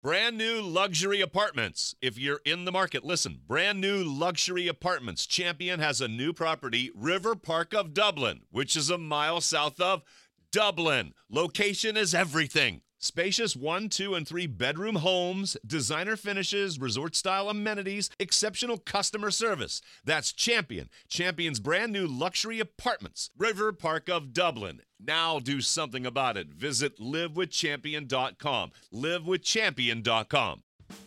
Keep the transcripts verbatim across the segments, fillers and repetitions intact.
Brand new luxury apartments. If you're in the market, listen. Brand new luxury apartments. Champion has a new property, River Park of Dublin, which is a mile south of Dublin. Location is everything. Spacious one, two, and three bedroom homes, designer finishes, resort-style amenities, exceptional customer service. That's Champion. Champion's brand new luxury apartments. River Park of Dublin. Now do something about it. Visit live with champion dot com. live with champion dot com.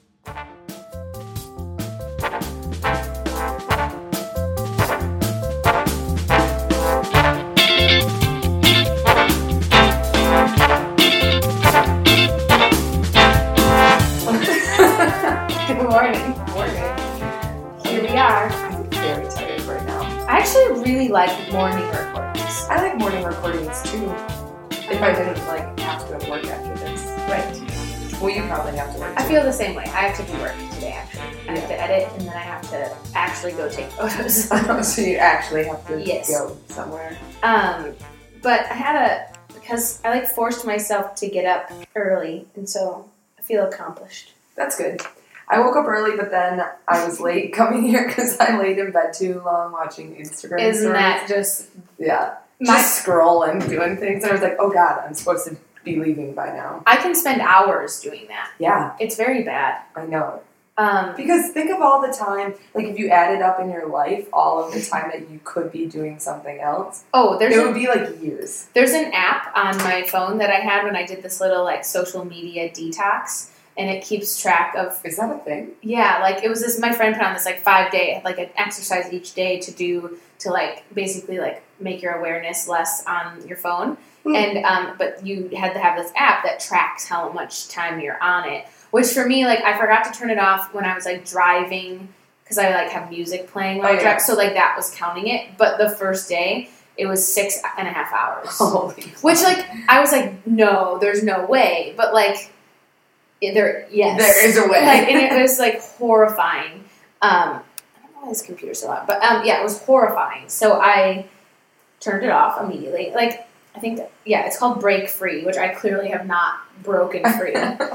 Good morning. Morning. Here we are. I'm very tired right now. I actually really like morning recordings. I like morning recordings too. If I didn't like have to work after this. Right. Well, you probably have to work too. I feel the same way. I have to do work today, actually. I have to edit, and then I have to actually go take photos. So you actually have to Yes. go somewhere. um, but I had a, because I like forced myself to get up early, and so I feel accomplished. That's good. I woke up early, but then I was late coming here because I laid in bed too long watching Instagram Isn't stories. that just Yeah. my... Just scrolling, doing things. And I was like, oh God, I'm supposed to be leaving by now. I can spend hours doing that. Yeah, It's very bad. I know. Um, Because think of all the time, like if you added up in your life, all of the time that you could be doing something else, oh, there's it a, would be like years. there's an app on my phone that I had when I did this little like social media detox, and it keeps track of, Is that a thing? yeah, like it was this, my friend put on this like five day, like an exercise each day to do, to like basically like make your awareness less on your phone. Mm. And, um, but you had to have this app that tracks how much time you're on it, which for me, like I forgot to turn it off when I was like driving, because I like have music playing when Oh, I drive, yeah. so like that was counting it. But the first day, it was six and a half hours. Holy Which, like, I was like, no, there's no way. But, like, it- there, yes. There is a way. Like, and it was, like, horrifying. Um, I don't know why this computer's so loud. But, um, yeah, it was horrifying. So I turned it off immediately. Like, I think, that, yeah, it's called Break Free, which I clearly have not broken free.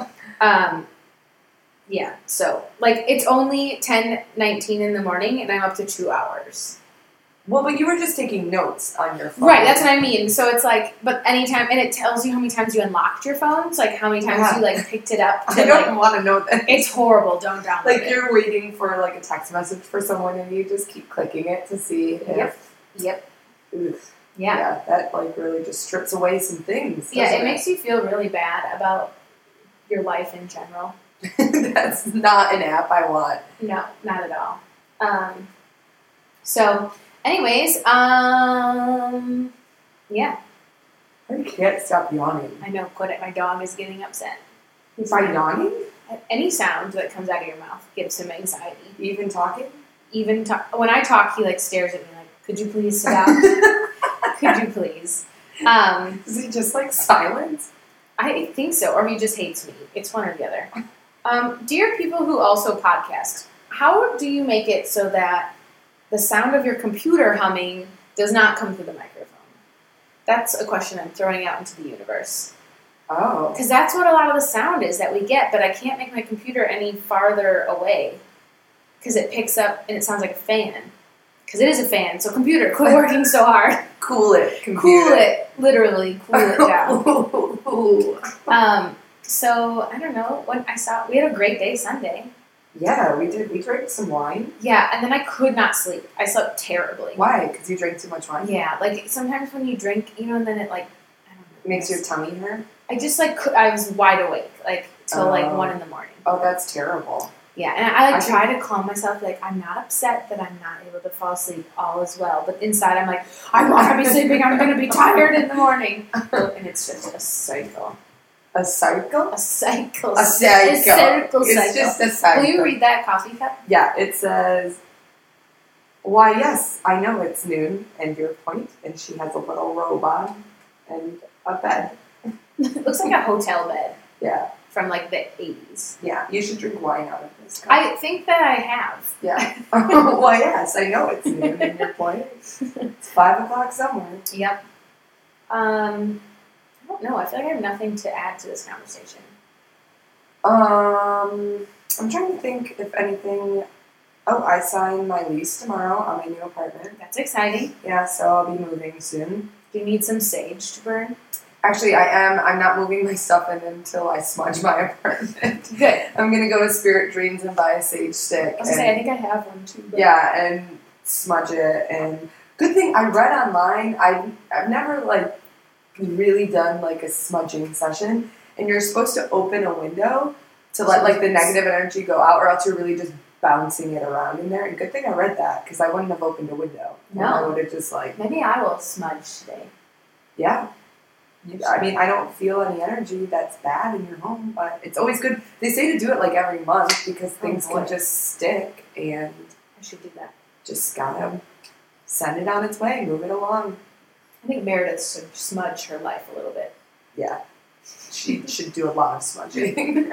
um, yeah, so, like, it's only ten nineteen in the morning, and I'm up to two hours. Well, but you were just taking notes on your phone. Right, that's what I mean. So it's like, but anytime, and it tells you how many times you unlocked your phone. It's like how many times Yeah. you like picked it up. To, I don't like, want to know that. it's horrible. Don't download Like it. you're waiting for like a text message for someone and you just keep clicking it to see if. Yep. Yep. Oof. Yeah. Yeah, that like really just strips away some things. Yeah, doesn't it makes you feel really bad about your life in general. That's not an app I want. No, not at all. Um, so, anyways, um, yeah, I can't stop yawning. I know. Quit it. My dog is getting upset. He's By like- yawning? Any sound that comes out of your mouth gives him anxiety. Even talking? Even talk, when I talk, he like stares at me like, "Could you please sit down? Could you please?" Um, Is he just like silent? I think so, or he just hates me. It's one or the other. Um, dear people who also podcast, how do you make it so that the sound of your computer humming does not come through the microphone? That's a question I'm throwing out into the universe. Oh. Because that's what a lot of the sound is that we get, but I can't make my computer any farther away because it picks up and it sounds like a fan. Because it is a fan, so computer, quit working so hard. Cool it, computer. Cool it, literally cool it down. Um, so, I don't know, when I saw, we had a great day Sunday. Yeah, we did. We drank some wine. Yeah, and then I could not sleep. I slept terribly. Why? Because you drank too much wine? Yeah, like sometimes when you drink, you know, and then it like, I don't know. It makes your tummy hurt? I just like, cou- I was wide awake, like, till like Oh. one in the morning. Oh, that's terrible. Yeah, and I, I like I try to calm myself, like, I'm not upset that I'm not able to fall asleep, all is well. But inside I'm like, I want to be sleeping, I'm going to be tired in the morning. And it's just a cycle. A cycle? A cycle. A cycle. A circle It's cycle. just a cycle. Will you read that coffee cup? Yeah, it says, why, yes, I know it's noon, and your point, and she has a little robe on and a bed. It looks like a hotel bed Yeah, from like the eighties. yeah, you should drink wine out of this cup. I think that I have. Yeah. Why, yes, I know it's noon, and your point. It's five o'clock somewhere. Yep. Um, I don't know. I feel like I have nothing to add to this conversation. Um, I'm trying to think if anything. Oh, I signed my lease tomorrow on my new apartment. That's exciting. Yeah, so I'll be moving soon. Do you need some sage to burn? Actually, I am. I'm not moving my stuff in until I smudge my apartment. Good. I'm gonna go to Spirit Dreams and buy a sage stick. I was gonna say, I think I have one too. But Yeah, and smudge it. And good thing I read online. I I've never like really done like a smudging session, and you're supposed to open a window to let like the negative energy go out, or else you're really just bouncing it around in there. And good thing I read that because I wouldn't have opened a window. No. I would have just like Maybe I will smudge today. yeah. You, I mean, I don't feel any energy that's bad in your home, but it's always good. They say to do it like every month because things boy. can just stick, and I should do that. just gotta send it on its way, move it along. I think Meredith should smudge her life a little bit. Yeah, she should do a lot of smudging.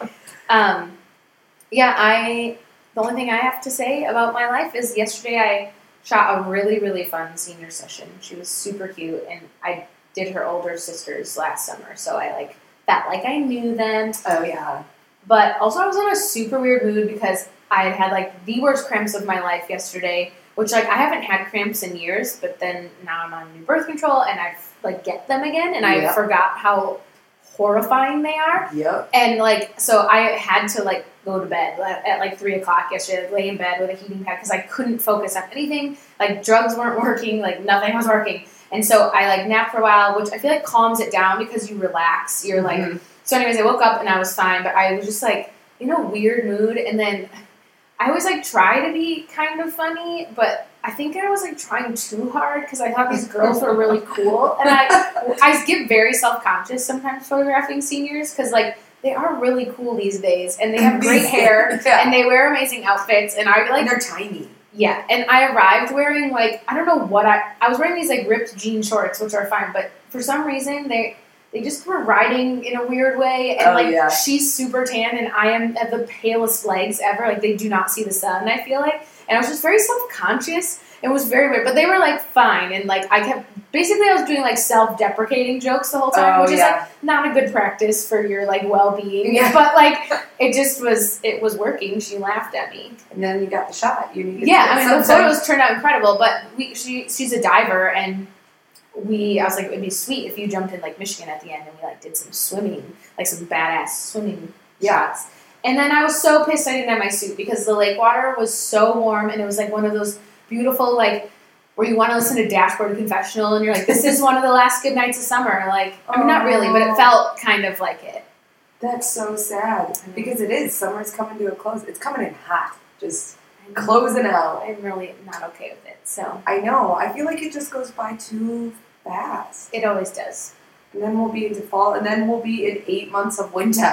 Um, yeah, I. The only thing I have to say about my life is yesterday I shot a really really fun senior session. She was super cute, and I did her older sisters last summer, so I like felt like I knew them. Oh yeah, But also I was in a super weird mood because I had had like the worst cramps of my life yesterday, which like I haven't had cramps in years, but then now I'm on new birth control and I like get them again, and I Yeah. forgot how horrifying they are. yep. And like, so I had to like go to bed at, at like three o'clock yesterday, like, lay in bed with a heating pad because I couldn't focus on anything. Like drugs weren't working, like nothing was working. And so I like napped for a while, which I feel like calms it down because you relax. You're like, Mhm. so anyways, I woke up and I was fine, but I was just like in a weird mood. And then I always like try to be kind of funny, but I think I was like trying too hard because I thought these girls were really cool. And I, I get very self-conscious sometimes photographing seniors because like they are really cool these days and they have great hair Yeah. and they wear amazing outfits. And I like And they're tiny. yeah, and I arrived wearing like I don't know what I I was wearing these like ripped jean shorts, which are fine, but for some reason they they just were riding in a weird way, and Oh, like yeah. she's super tan and I am at the palest legs ever. Like they do not see the sun. I feel like, and I was just very self conscious. It was very weird, but they were like fine, and like I kept basically I was doing like self deprecating jokes the whole time, Oh, which is yeah. like not a good practice for your like well being. Yeah. But like it just was it was working. She laughed at me. And then you got the shot. You needed Yeah, to I mean the sometimes- photos turned out incredible, but we she she's a diver, and we I was like it'd be sweet if you jumped in like Michigan at the end and we like did some swimming, like some badass swimming Yeah. shots. And then I was so pissed I didn't have my suit because the lake water was so warm, and it was like one of those beautiful like where you want to listen to Dashboard Confessional and you're like, this is one of the last good nights of summer. Like I mean not really, but it felt kind of like it. That's so sad I know. because it is. Summer's coming to a close. It's coming in hot. Just closing out. I'm really not okay with it. So I know. I feel like it just goes by too fast. it always does. And then we'll be into fall, and then we'll be in eight months of winter.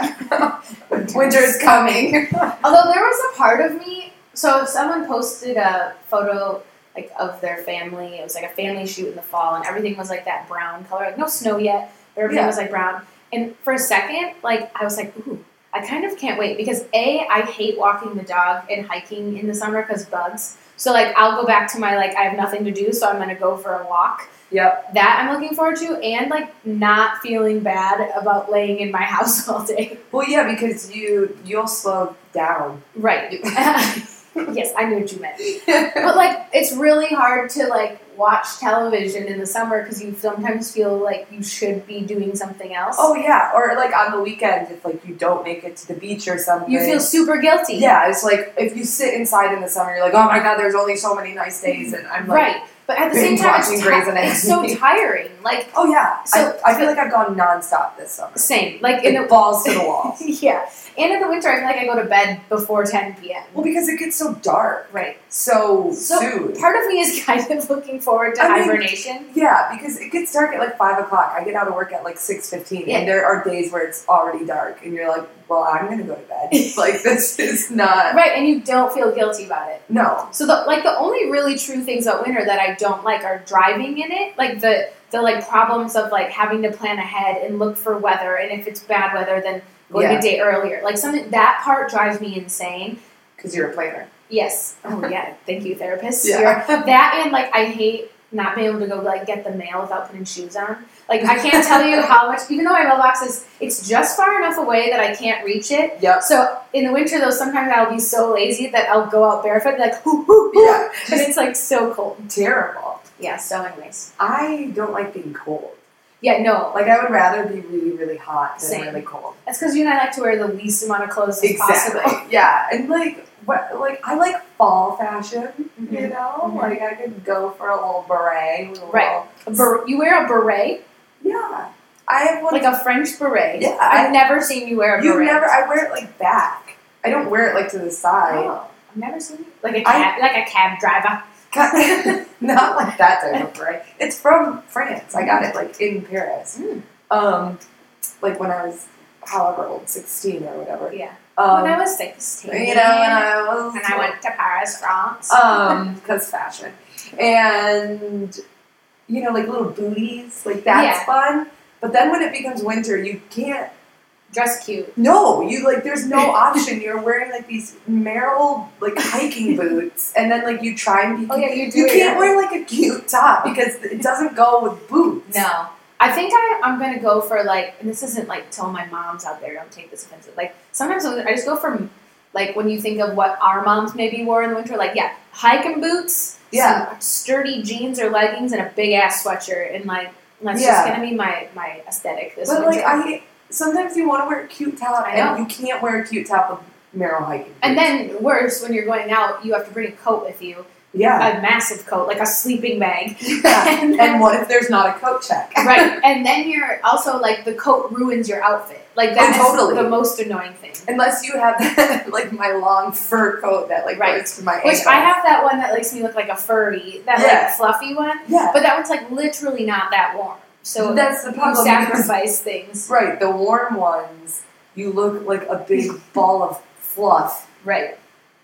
Winter is coming. Although there was a part of me, so if someone posted a photo like of their family, it was like a family shoot in the fall, and everything was like that brown color, like no snow yet, but everything Yeah. was like brown. And for a second, like I was like, ooh, I kind of can't wait because A, I hate walking the dog and hiking in the summer because bugs. So like I'll go back to my like I have nothing to do, so I'm gonna go for a walk. Yep. That I'm looking forward to, and like not feeling bad about laying in my house all day. Well, yeah, because you you'll slow down. Right. Yes, I knew what you meant. But like it's really hard to like watch television in the summer because you sometimes feel like you should be doing something else. Oh yeah, or like on the weekend if like you don't make it to the beach or something. You feel super guilty. Yeah, it's like if you sit inside in the summer, you're like, oh my god, there's only so many nice days, and I'm like, Right. But at the same binge time, watching it's, Grey's ti- it's so Anatomy. tiring. Like, oh yeah. So- I, I feel like I've gone nonstop this summer. same. Like, in It the balls to the wall. yeah. And in the winter, I feel like I go to bed before ten p.m. Well, because it gets so dark Right. so, So soon. part of me is kind of looking forward to I mean, hibernation. Yeah, because it gets dark at like five o'clock. I get out of work at like six fifteen, Yeah. and there are days where it's already dark, and you're like, "Well, I'm gonna go to bed." Like this is not Right, and you don't feel guilty about it. no. So the like the only really true things about winter that I don't like are driving in it. Like the the like problems of like having to plan ahead and look for weather, and if it's bad weather, then going Yeah. a day earlier. Like something that part drives me insane. Because you're a planner. Yes. Oh yeah. Thank you, therapist. Yeah. You're- that and like I hate not being able to go like get the mail without putting shoes on. Like I can't tell you how much, even though my mailbox is, it's just far enough away that I can't reach it. Yep. So in the winter though, sometimes I'll be so lazy that I'll go out barefoot and be like, hoo, hoo, hoo. Yeah. And it's like so cold. Terrible. Yeah, so anyways. I don't like being cold. Yeah, no. Like, I would rather be really, really hot than Same. really cold. That's because you and I like to wear the least amount of clothes as Exactly. possible. Yeah, and like, what, like I like fall fashion. Mhm. You know, Mhm. like I could go for a little beret. With a Right. little- A ber- you wear a beret? Yeah, I have one. Like a French beret? Yeah, I've I- never seen you wear a you beret. never. I wear it like back. I don't wear it like to the side. Oh, I've never seen you. Like a I- cab, like a cab driver. Not like that type of beret. It's from France. I got it like in Paris. Mm. Um, like when I was however old, sixteen or whatever. Yeah. Um, when I was sixteen. you know, when I was And I went to Paris, France. um, because fashion, and you know, like little booties, like that's Yeah. fun. But then when it becomes winter, you can't. Dress cute. No, you like. There's no option. You're wearing like these Merrill like hiking boots, and then like you try and be. Oh yeah, you do. You it, can't yeah. wear like a cute top because it doesn't go with boots. No. I think I, I'm going to go for, like, and this isn't, like, tell my moms out there, don't take this offensive. Like, sometimes I just go for, like, when you think of what our moms maybe wore in the winter, like, yeah, hiking boots, Yeah. some sturdy jeans or leggings, and a big-ass sweatshirt. And, like, that's Yeah. just going to be my, my aesthetic this But winter. like I, sometimes you want to wear a cute top, I know. and you can't wear a cute top with Merrill hiking boots. and then, worse, when you're going out, you have to bring a coat with you. yeah, A massive coat, like a sleeping bag. yeah. and, And what if there's not a coat check? right. And then you're also, like, the coat ruins your outfit. Like, that's Oh, totally. the most annoying thing. Unless you have that, like my long fur coat that like Right. goes to my Which ankles. I have that one that makes me look like a furry, that Yeah. like fluffy one. Yeah, But that one's like literally not that warm. So that's the you problem. because- sacrifice things. Right, the warm ones, you look like a big ball of fluff. Right.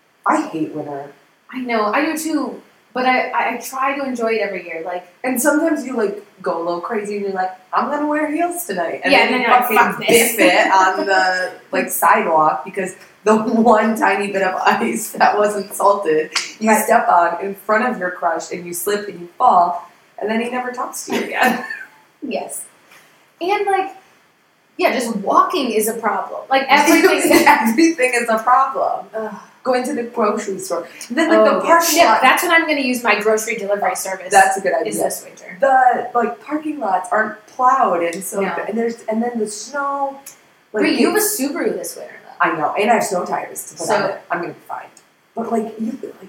I hate winter. I know, I do too. But I, I, I try to enjoy it every year. Like, And sometimes you like go a little crazy and you're like, I'm gonna wear heels tonight. And Yeah, then and you then you're like, fucking "Fuck this." biff it on the like sidewalk because the one tiny bit of ice that wasn't salted you Right. step on in front of your crush and you slip and you fall and then he never talks to you again. yes. And like, yeah, just walking is a problem. Like everything. Everything is a problem. Ugh. Going to the grocery store. Then like Oh, the yeah. parking Shit, lot. that's when I'm going to use my grocery delivery service. That's a good idea. is this winter. The like parking lots aren't plowed and so No. and there's and then the snow. Like Wait, you have a it's- Subaru this winter though. I know, and I have snow tires to put So- on it. I'm gonna be fine. But like you like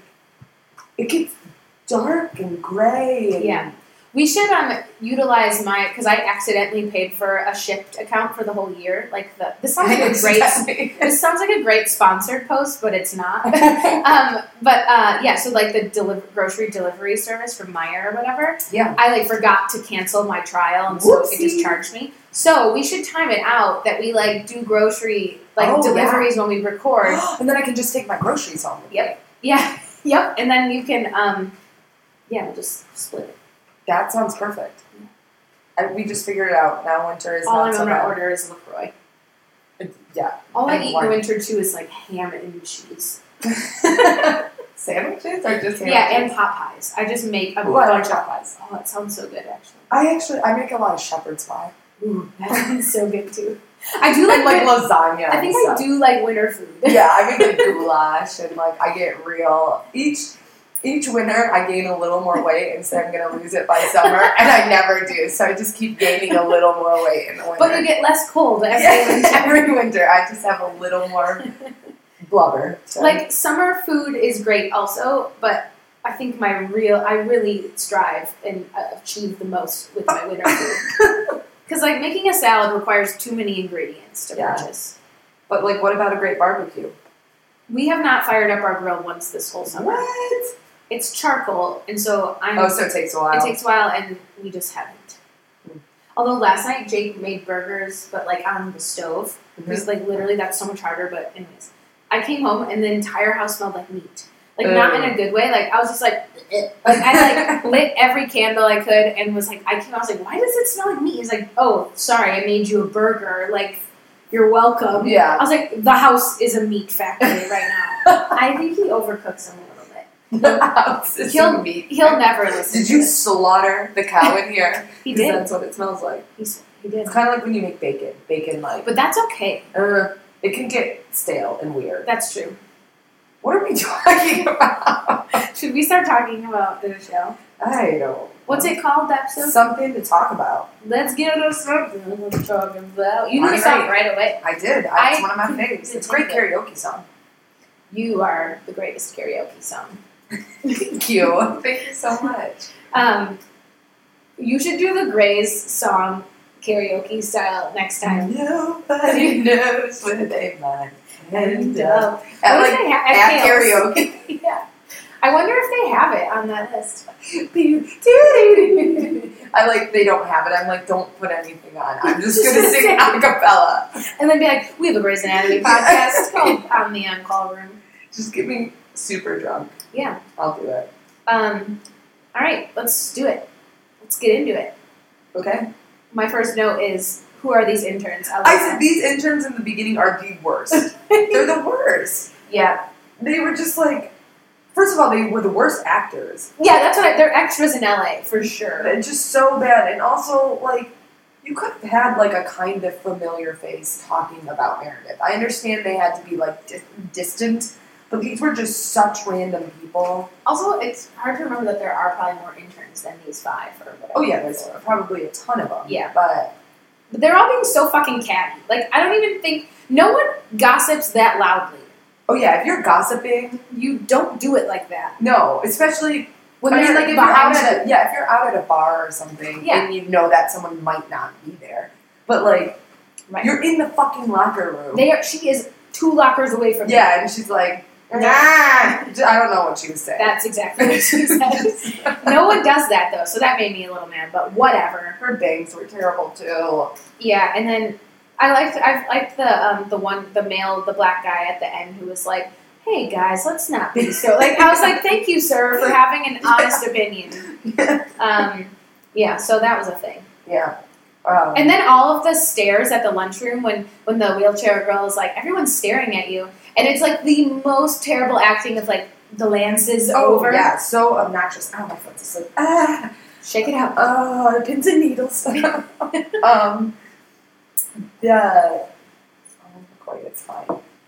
it gets dark and gray and Yeah. We should um utilize my because I accidentally paid for a Shipt account for the whole year. Like the this sounds like a great this sounds like a great sponsored post, but it's not. um, but uh, yeah, so like the deli- grocery delivery service from Meijer or whatever, Yeah. I like forgot to cancel my trial, and so it Whoopsie. just charged me. So we should time it out that we like do grocery like Oh, deliveries when we record. And then I can just take my groceries home. with me. Yep. Yeah, yep, and then you can um, yeah, we'll just split it. That sounds perfect. I, we just figured it out. Now winter is All not I'm so gonna bad. order is LaCroix. It- yeah. All I And eat in wine. winter too is like ham and cheese. Sandwiches or just Yeah, and sandwiches? pot pies. I just make a Ooh, I like bunch of pot pies. Oh, it sounds so good actually. I actually I make a lot of shepherd's pie. Ooh, that sounds so good too. I do like, And like win- lasagna. I think and I stuff. do like winter food. Yeah, I make like goulash and like I get real each each winter I gain a little more weight and say I'm gonna lose it by summer and I never do. So I just keep gaining a little more weight in the winter. But you get less cold every yeah, winter. every winter I just have a little more blubber. So. Like summer food is great also, but I think my real I really strive and uh, achieve the most with my winter food. Because like making a salad requires too many ingredients to Yeah. purchase. But like what about a great barbecue? We have not fired up our grill once this whole summer. What? It's charcoal, and so I'm. Oh, so it takes a while. It takes a while, and we just haven't. Mm. Although last night Jake made burgers, but like on the stove, Mhm. because like literally that's so much harder. But anyways, I came home and the entire house smelled like meat. Like not in a good way. Like I was just like, eh. Like I like lit every candle I could and was like, I came. I was like, why does it smell like meat? He's like, oh, sorry, I made you a burger. Like, you're welcome. Yeah. I was like, the house is a meat factory right now. I think he overcooks them a little bit. house is He'll- some meat. He'll never listen. Did to you this. slaughter the cow in here? He 'Cause did. That's what it smells like. He's, he did. It's kind of like when you make bacon. Bacon, like, But that's okay. uh, it can get stale and weird. That's true. What are we talking about? Should we start talking about the show? I don't. What's it called, the episode? Something to talk about. Let's get into something to talk about. You knew the All song right. right away. I did. I It's one of my couldn't faves. It's a great think of karaoke song. You are the greatest karaoke song. Thank you. Thank you so much. Um, you should do the Grays song karaoke style next time. Nobody knows where they might end up. What At, if like, they ha- at Kale's? karaoke. Yeah. I wonder if they have it on that list. I like, they don't have it. I'm like, don't put anything on. I'm just Just going to sing sing. a cappella. And then be like, we have a Grey's Anatomy podcast called On the On Call Room. Just get me super drunk. Yeah. I'll do it. Um, all right, let's do it. Let's get into it. Okay? My first note is, who are these interns? I, I like said that. these interns in the beginning are the worst. They're the worst. Yeah. They were just like, first of all, they were the worst actors. Yeah, that's what I, they're extras in L A, for sure. They're just so bad. And also, like, you could have had, like, a kind of familiar face talking about Meredith. I understand they had to be, like, di- distant, but these were just such random people. Also, it's hard to remember that there are probably more interns than these five or whatever. Oh, yeah, there's probably a ton of them. Yeah. But, But they're all being so fucking catty. Like, I don't even think, no one gossips that loudly. oh, yeah, if you're gossiping, You don't do it like that. no, especially When I they're mean, like if you're behind out you. at a, yeah, if you're out at a bar or something, Yeah. and you know that someone might not be there, but like Right. you're in the fucking locker room. They are, she is two lockers away from them. yeah, and she's like, nah. I don't know what she was saying. That's exactly what she said. No one does that, though, so that made me a little mad, but whatever. Her bangs were terrible too. Yeah, and then I liked I liked the um the one the male the black guy at the end who was like, "Hey guys, let's not be so." Like I was like, "Thank you, sir, for having an honest opinion." Um, yeah, so that was a thing. Yeah. Um, And then all of the stares at the lunchroom when when the wheelchair girl is like, everyone's staring at you, and it's like the most terrible acting of like the lances oh over. yeah, so obnoxious. Oh, my foot's asleep. Ah, Shake it out. oh, pins and needles. um, the oh, quite, it's fine.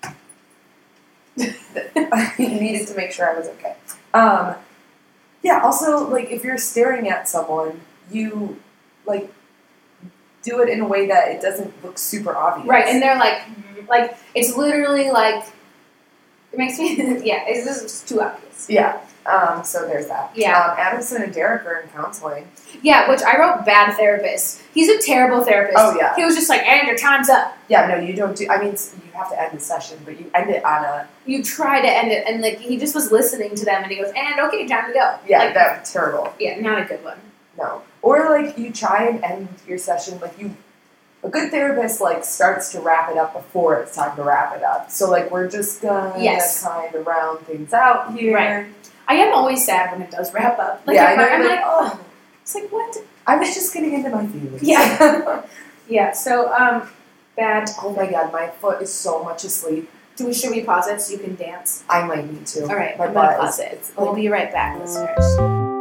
I needed to make sure I was okay. Um, yeah. Also, like if you're staring at someone, you like do it in a way that it doesn't look super obvious. Right, and they're like, like it's literally like, it makes me, yeah, it's just too obvious. yeah. Um, so there's that. Yeah. Um, Addison and Derek are in counseling. Yeah, which I wrote bad therapist. He's a terrible therapist. Oh, yeah. He was just like, and your time's up. Yeah. No, you don't do. I mean, you have to end the session, but you end it on a. You try to end it, and like he just was listening to them, and he goes, and okay, time to go. Yeah, like, that's terrible. yeah, not a good one. No. Or like you try and end your session like you. A good therapist like starts to wrap it up before it's time to wrap it up. So like we're just gonna Yes. kind of round things out here. Right. I am always sad when it does wrap up. Like, yeah, I'm, I know. I'm you're like, oh, it's like what? I was just getting into my feelings. Yeah. Yeah. So, um, bad. Oh my god, my foot is so much asleep. Do we should we pause it so you can dance? I might need to. All right, my I'm gonna butt pause is, it. it's We'll like, be right back, listeners.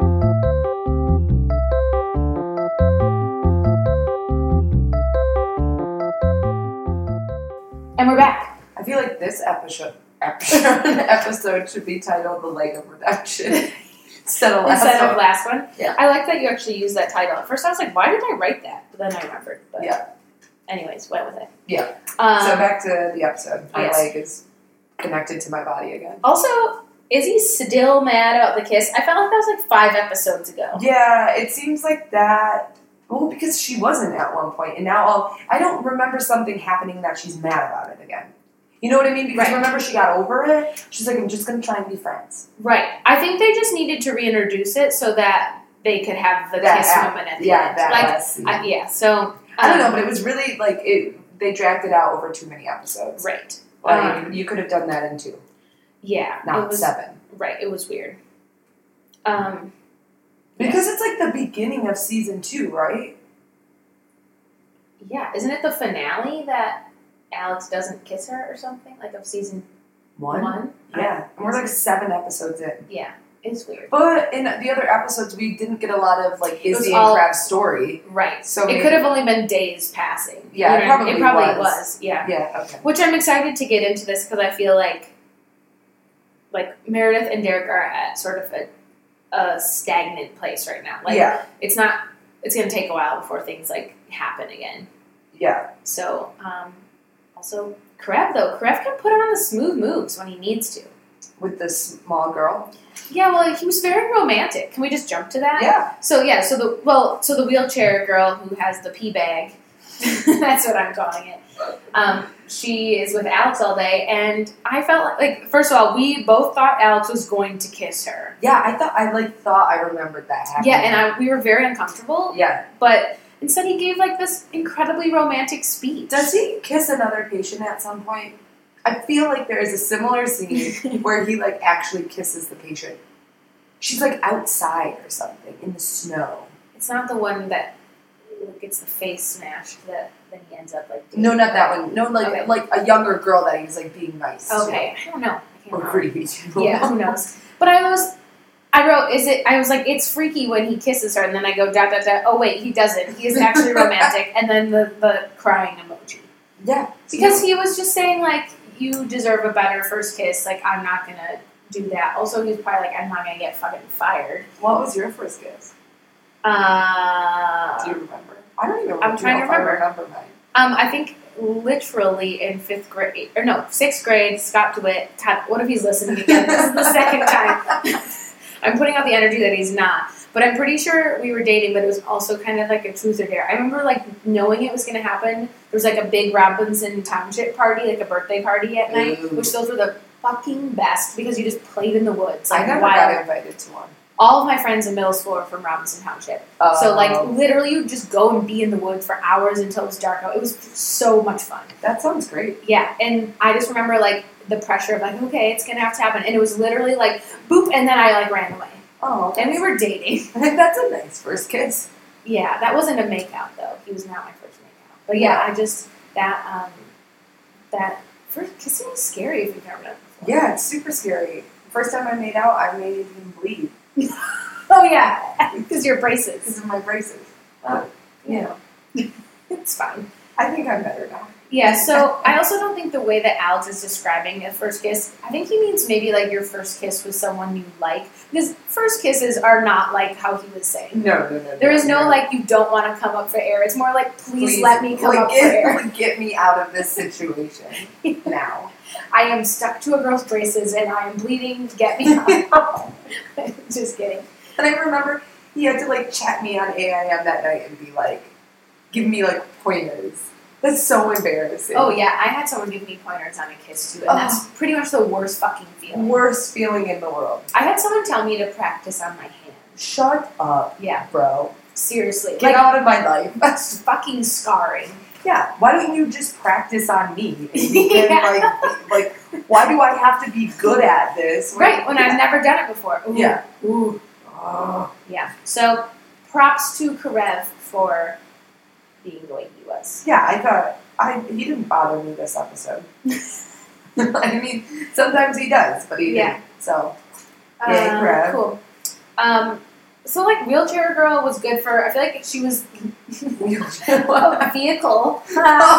And we're back. I feel like this episode episode, episode should be titled "The Leg of Redemption" instead of last Instead one. of last one. Yeah. I like that you actually used that title. At first I was like, why did I write that? But then I remembered. But Yeah. anyways, went with it. Yeah. Um, So back to the episode. My yes. leg is connected to my body again. Also, is he still mad about the kiss? I felt like that was like five episodes ago. Yeah, it seems like that. Well, because she wasn't at one point, and now I'll, I don't remember something happening that she's mad about it again. You know what I mean? Because Right. remember she got over it. She's like, I'm just gonna try and be friends. Right. I think they just needed to reintroduce it so that they could have the That kiss act- moment at the yeah, end. that like, last scene. I, yeah. So um, I don't know, but it was really like it. They dragged it out over too many episodes. right. Like Um, you could have done that in two, Yeah. not it was, seven. Right. It was weird. Um. Because it's like the beginning of season two, right? Yeah. Isn't it the finale that Alex doesn't kiss her or something like of season One. one? Yeah, and we're like seven episodes in. Yeah. is weird. But in the other episodes, we didn't get a lot of like It was Izzy all- and Crab's story. Right. So it maybe- could have only been days passing. Yeah, You it know, probably It probably was. was. Yeah. Yeah. Okay. Which I'm excited to get into this because I feel like, like Meredith and Derek are at sort of a, a stagnant place right now. Like yeah. it's not. It's going to take a while before things like happen again. Yeah. So, um, also Karev though, Karev can put on the smooth moves when he needs to. With the small girl. Yeah, well, he was very romantic. Can we just jump to that? Yeah. So yeah, so the well, so the wheelchair girl who has the pee bag, that's what I'm calling it. Um, she is with Alex all day, and I felt like, like, first of all, we both thought Alex was going to kiss her. Yeah. I thought I like thought I remembered that happening. Yeah, and I, we were very uncomfortable. Yeah. But instead, he gave like this incredibly romantic speech. Does he kiss another patient at some point? I feel like there is a similar scene where he like actually kisses the patient. She's like outside or something in the snow. It's not the one that gets the face smashed that then he ends up like. Dating. No, not that one. No, like Okay. like a younger girl that he was like being nice to. Okay, I don't know. I can't Or remember. creepy too. Yeah, who knows? But I was, I wrote, is it? I was like, it's freaky when he kisses her, and then I go dot dot dot. Oh wait, he doesn't. He is actually romantic, and then the the crying emoji Yeah. because he was just saying like, you deserve a better first kiss. Like I'm not gonna do that. Also, he was probably like, I'm not gonna get fucking fired. What was your first kiss? Uh, Do you remember? I don't even. I'm trying know to if remember. I remember mine. um, I think literally in fifth grade or no sixth grade, Scott DeWitt. God, what if he's listening again? This is the second time. I'm putting out the energy that he's not. But I'm pretty sure we were dating, but it was also kind of like a truth or dare. I remember like knowing it was going to happen. There was like a big Robinson Township party, like a birthday party at night, Ooh. which those were the fucking best because you just played in the woods. Like I never wild. got invited to one. All of my friends in middle school are from Robinson Township. Oh. So like literally you just go and be in the woods for hours until it was dark out. It was so much fun. That sounds great. Yeah, and I just remember like the pressure of like, okay, it's going to have to happen. And it was literally like, boop, and then I like ran away. Oh, And we were dating. that's a nice first kiss. Yeah, that wasn't a makeout though. He was not my first makeout. But yeah, Yeah. I just that um that first kissing is scary if you've never done it before. Yeah, it's super scary. First time I made out, I made him bleed Oh yeah, because your braces. because of my braces. Oh, Yeah, it's fine. I think I'm better now. Yeah, so I also don't think the way that Alex is describing a first kiss, I think he means maybe like your first kiss with someone you like. Because first kisses are not like how he was saying. No, no, no. no There is no no. like you don't want to come up for air. It's more like please, Please, let me come like, up for get, air. like, get me out of this situation now. I am stuck to a girl's braces and I am bleeding. Get me out. Just kidding. And I remember he had to like chat me on A I M that night and be like, give me like pointers. That's so embarrassing. Oh yeah, I had someone give me pointers on a kiss too, and that's pretty much the worst fucking feeling. Worst feeling in the world. I had someone tell me to practice on my hand. Shut up, Yeah, bro. seriously. Get like, out of my life. that's fucking scarring. Yeah, why don't you just practice on me? And you can, Yeah. like, like, why do I have to be good at this? Right, when I've never done it before. Ooh. Yeah. Ooh. Oh. Yeah. So, props to Karev for being the way he was. Yeah, I thought I he didn't bother me this episode. I mean, sometimes he does, but he Yeah. didn't. So Yay, Um, Karev. Cool. Um, so, like, Wheelchair Girl was good for, I feel like she was a vehicle for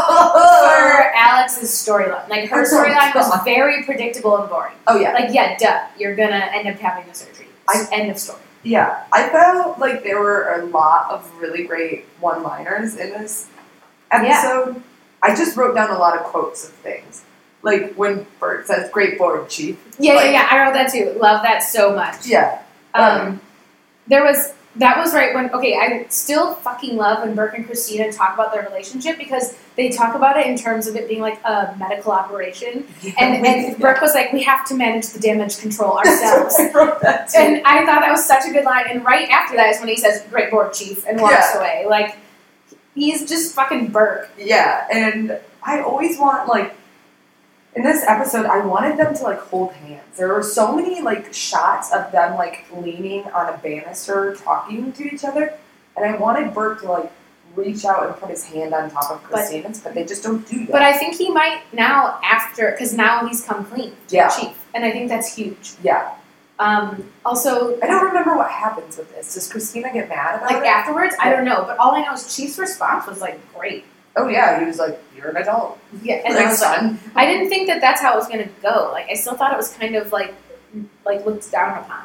Alex's storyline. Like, her Oh, storyline was God. very predictable and boring. Oh yeah, Like, yeah, duh, you're gonna end up having the surgery. I- End of story. yeah. I felt like there were a lot of really great one-liners in this episode. I just wrote down a lot of quotes of things, like when Bert says "Great board, Chief." Yeah, Like- yeah, yeah. I wrote that too. Love that so much. Yeah. Um, there was that was right when okay. I still fucking love when Burke and Christina talk about their relationship because they talk about it in terms of it being like a medical operation, and and Burke was like, we have to manage the damage control ourselves. I wrote that too. And I thought that was such a good line. And right after that is when he says, "Great board, Chief," and walks Yeah. away. Like he's just fucking Burke. Yeah, and I always want like in this episode, I wanted them to like hold hands. There were so many like shots of them like leaning on a banister, talking to each other, and I wanted Bert to like reach out and put his hand on top of Christina's, but, they just don't do that. But I think he might now after because now he's come clean to Yeah. Chief, and I think that's huge. yeah, Um, also, I don't remember what happens with this. Does Christina get mad about like it? afterwards, I don't know, but all I know is Chief's response was like great. Oh yeah, he was like, "You're an adult." Yeah, and Like, I was like, son. I didn't think that that's how it was going to go. Like, I still thought it was kind of like, like looked down upon.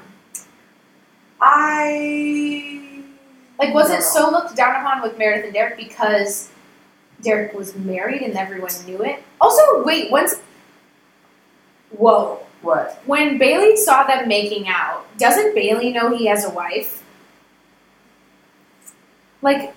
I Like, was don't it know. so looked down upon with Meredith and Derek because Derek was married and everyone knew it? Also, wait, once, whoa, What? when Bailey saw them making out, doesn't Bailey know he has a wife? Like,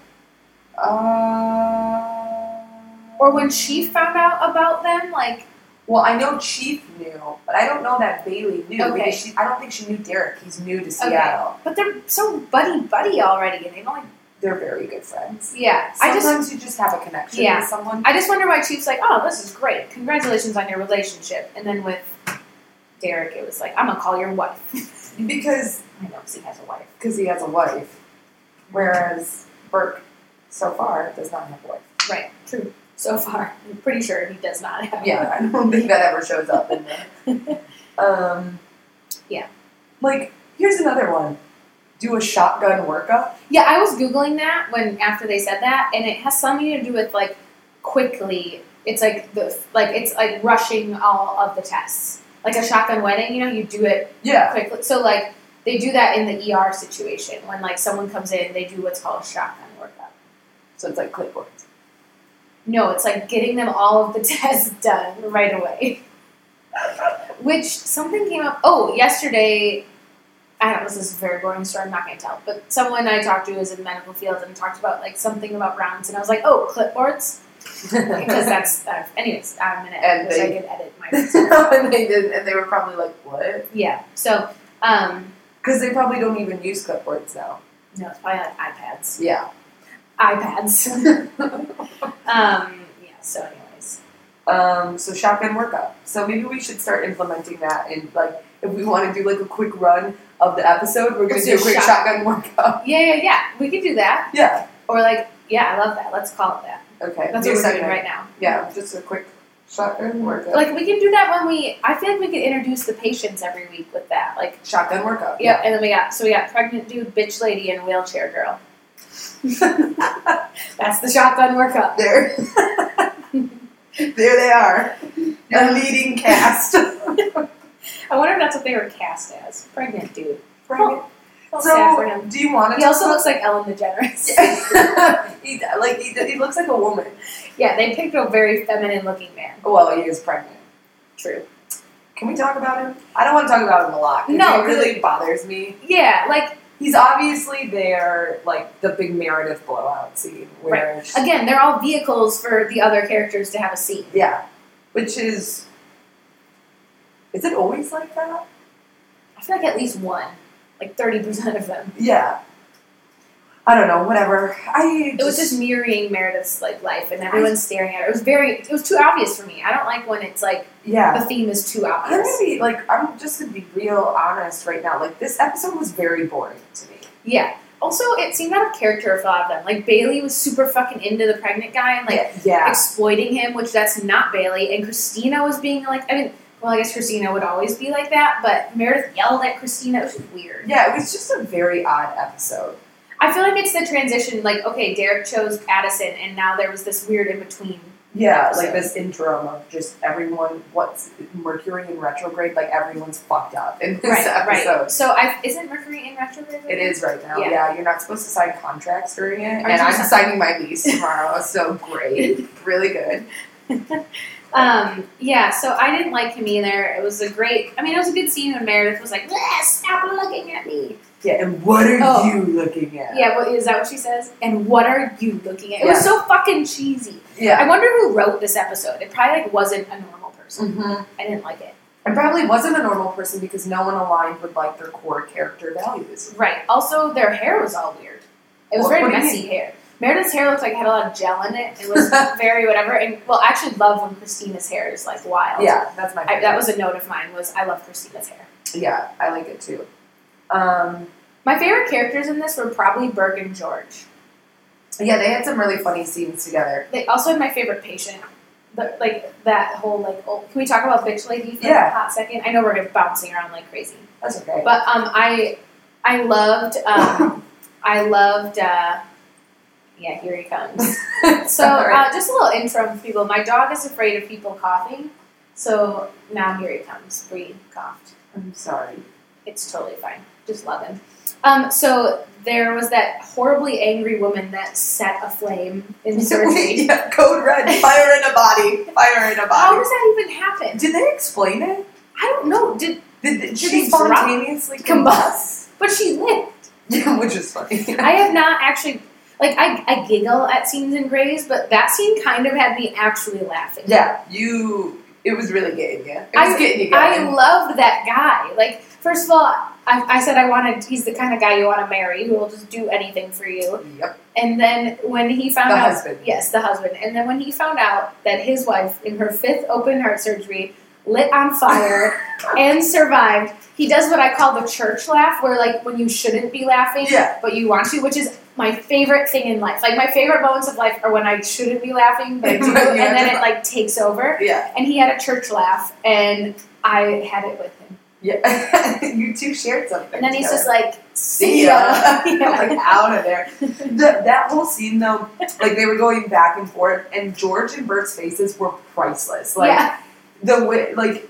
Uh. or when she found out about them, like, Well, I know Chief knew, but I don't know that Bailey knew. Okay. Because she, I don't think she knew Derek. He's new to Seattle. but they're so buddy buddy already, and they don't like, They're very good friends. yeah. I just, Sometimes you just have a connection Yeah. with someone. I just wonder why Chief's like, oh, this is great. Congratulations on your relationship. And then with Derek, it was like, I'm going to call your wife. Because I know, because he has a wife. because he has a wife, whereas Burke, so far, does not have a wife. Right, true. So far. I'm pretty sure he does not have Yeah, I don't think that ever shows up in there. Um, Yeah. Like, here's another one. Do a shotgun workup. Yeah, I was Googling that when after they said that, and it has something to do with, like, quickly. It's like, the like it's like rushing all of the tests. Like a shotgun wedding, you know, you do it Yeah. quickly. So, like, they do that in the E R situation. When, like, someone comes in, they do what's called a shotgun workup. So it's like clipboards. No, it's like getting them all of the tests done right away. Which, something came up, oh, yesterday, I don't know, this is a very boring story, I'm not going to tell, but someone I talked to is in the medical field and talked about, like, something about rounds, and I was like, oh, clipboards? Because that's, uh, anyways, I'm going to And wish I they- could edit myself. and they did, and they were probably like, "What?" Yeah, so, um, Because they probably don't even use clipboards now. no, it's probably like iPads. Yeah. iPads. um, yeah, so anyways. Um, so shotgun workup. So maybe we should start implementing that in like if we want to do like a quick run of the episode, we're gonna Let's do a do quick shot- shotgun workup. Yeah, yeah, yeah, we could do that. Yeah. Or, like, yeah, I love that, let's call it that. Okay. That's new what we're segment. doing right now. Yeah, just a quick shotgun workup. Like, we can do that when we, I feel like we could introduce the patients every week with that. Like, shotgun workup. yeah, and then we got, so we got pregnant dude, bitch lady, and wheelchair girl. That's the shotgun workup. There. There they are. The leading cast. I wonder if that's what they were cast as. Pregnant dude. Pregnant. Felt sad for So, him. do you want to? He also looks like Ellen DeGeneres. he like he, he looks like a woman. Yeah, they picked a very feminine looking man. Well, he is pregnant. True. Can we talk about him? I don't want to talk about him a lot. 'Cause No, it really bothers me. Yeah, like, He's obviously there, like the big Meredith blowout scene, where she- again, they're all vehicles for the other characters to have a scene. yeah, which is is it always like that? I feel like at least one. Like thirty percent of them. Yeah, I don't know. Whatever. I It was just mirroring Meredith's like life, and everyone's staring at her. It was very, it was too obvious for me. I don't like when it's like yeah. the theme is too I'm obvious. gonna be like I'm just gonna be real honest right now. Like this episode was very boring to me. Yeah. Also, it seemed out of character for a lot of them. Like Bailey was super fucking into the pregnant guy and like yeah. exploiting him, which that's not Bailey. And Christina was being like, I mean, well, I guess Christina would always be like that, but Meredith yelled at Christina. It was just weird. Yeah, it was just a very odd episode. I feel like it's the transition. Like, okay, Derek chose Addison, and now there was this weird in between. Yeah, episode. like this interim of just everyone. What's Mercury in retrograde? Like everyone's fucked up in this Right, episode. right. So, I isn't Mercury in retrograde? right It now? is right now. Yeah. Yeah. you're not supposed to sign contracts during it, Aren't and you I'm supposed- signing my lease tomorrow. So great, really good. Um, yeah, so I didn't like him either. It was a great, I mean, it was a good scene when Meredith was like, "Ah, stop looking at me." Yeah, and what are Oh. you looking at? Yeah, what, is that what she says? And what are you looking at? It was Yeah. so fucking cheesy. yeah. I wonder who wrote this episode. It probably like wasn't a normal person. Mm-hmm. I didn't like it. It probably wasn't a normal person because no one aligned with like their core character values. Right. Also, their hair was all weird. It was What- very what do you messy mean? hair. Meredith's hair looked like it had a lot of gel in it. It was very whatever. And well, I actually love when Christina's hair is like wild. Yeah, that's my I, favorite. that was a note of mine. Was I love Christina's hair. yeah, I like it too. Um, My favorite characters in this were probably Burke and George. yeah, they had some really funny scenes together. They also had my favorite patient, the, like that whole like. Oh, can we talk about bitch lady for Yeah. a hot second? I know we're gonna bouncing around like crazy, That's okay. but um, I I loved um, I loved. Uh, yeah, here he comes. So Alright. uh, just a little intro for people. My dog is afraid of people coughing, so now here he comes. Bree coughed. I'm sorry. It's totally fine. Just love him. Um, so there was that horribly angry woman that set a flame in surgery. yeah, code red. Fire in a body. Fire in a How body. does that even happen? Did they explain it? I don't know. Did Did, did She she dropped- spontaneously combust? But she lived. Yeah, which is funny. I have not actually like I, I giggle at scenes in Grey's, but that scene kind of had me actually laughing. yeah, you. It was really getting you. It was I, getting you I going. loved that guy. Like, first of all, I, I said I wanted. He's the kind of guy you want to marry, who will just do anything for you. Yep. And then when he found The out, husband. yes, the husband. And then when he found out that his wife, in her fifth open heart surgery, lit on fire and survived, he does what I call the church laugh, where like when you shouldn't be laughing, Yeah. but you want to, which is my favorite thing in life. Like my favorite moments of life are when I shouldn't be laughing, but I do, But you and have then to- it like takes over. Yeah. And he had a church laugh, and I had it with him. Yeah. you two shared something. And then he's together. just like, See ya. ya. like out of there. The, that whole scene though, like they were going back and forth, and George and Bert's faces were priceless. Like yeah. the way, like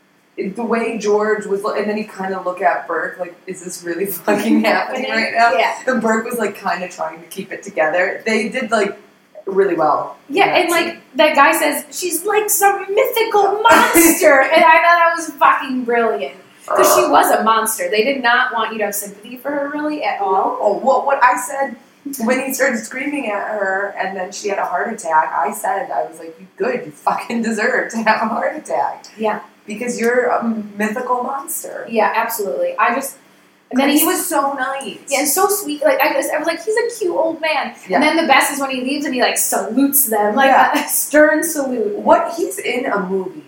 the way George was, and then he kind of looked at Bert like, "Is this really fucking happening right now?" Yeah. And Bert was like kind of trying to keep it together. They did like really well. in Yeah, that and scene. like that guy says she's like some mythical monster, and I thought that was fucking brilliant because she was a monster. They did not want you to have sympathy for her really at all. Oh, what what I said when he started screaming at her, and then she had a heart attack. I said, I was like, "You good? You fucking deserve to have a heart attack." Yeah, Because you're a mythical monster. yeah, absolutely. I just and then And he's he was so nice. yeah, and so sweet. Like I just I was like, he's a cute old man. Yeah. And then the best is when he leaves and he like salutes them like Yeah. a stern salute. What he's in a movie.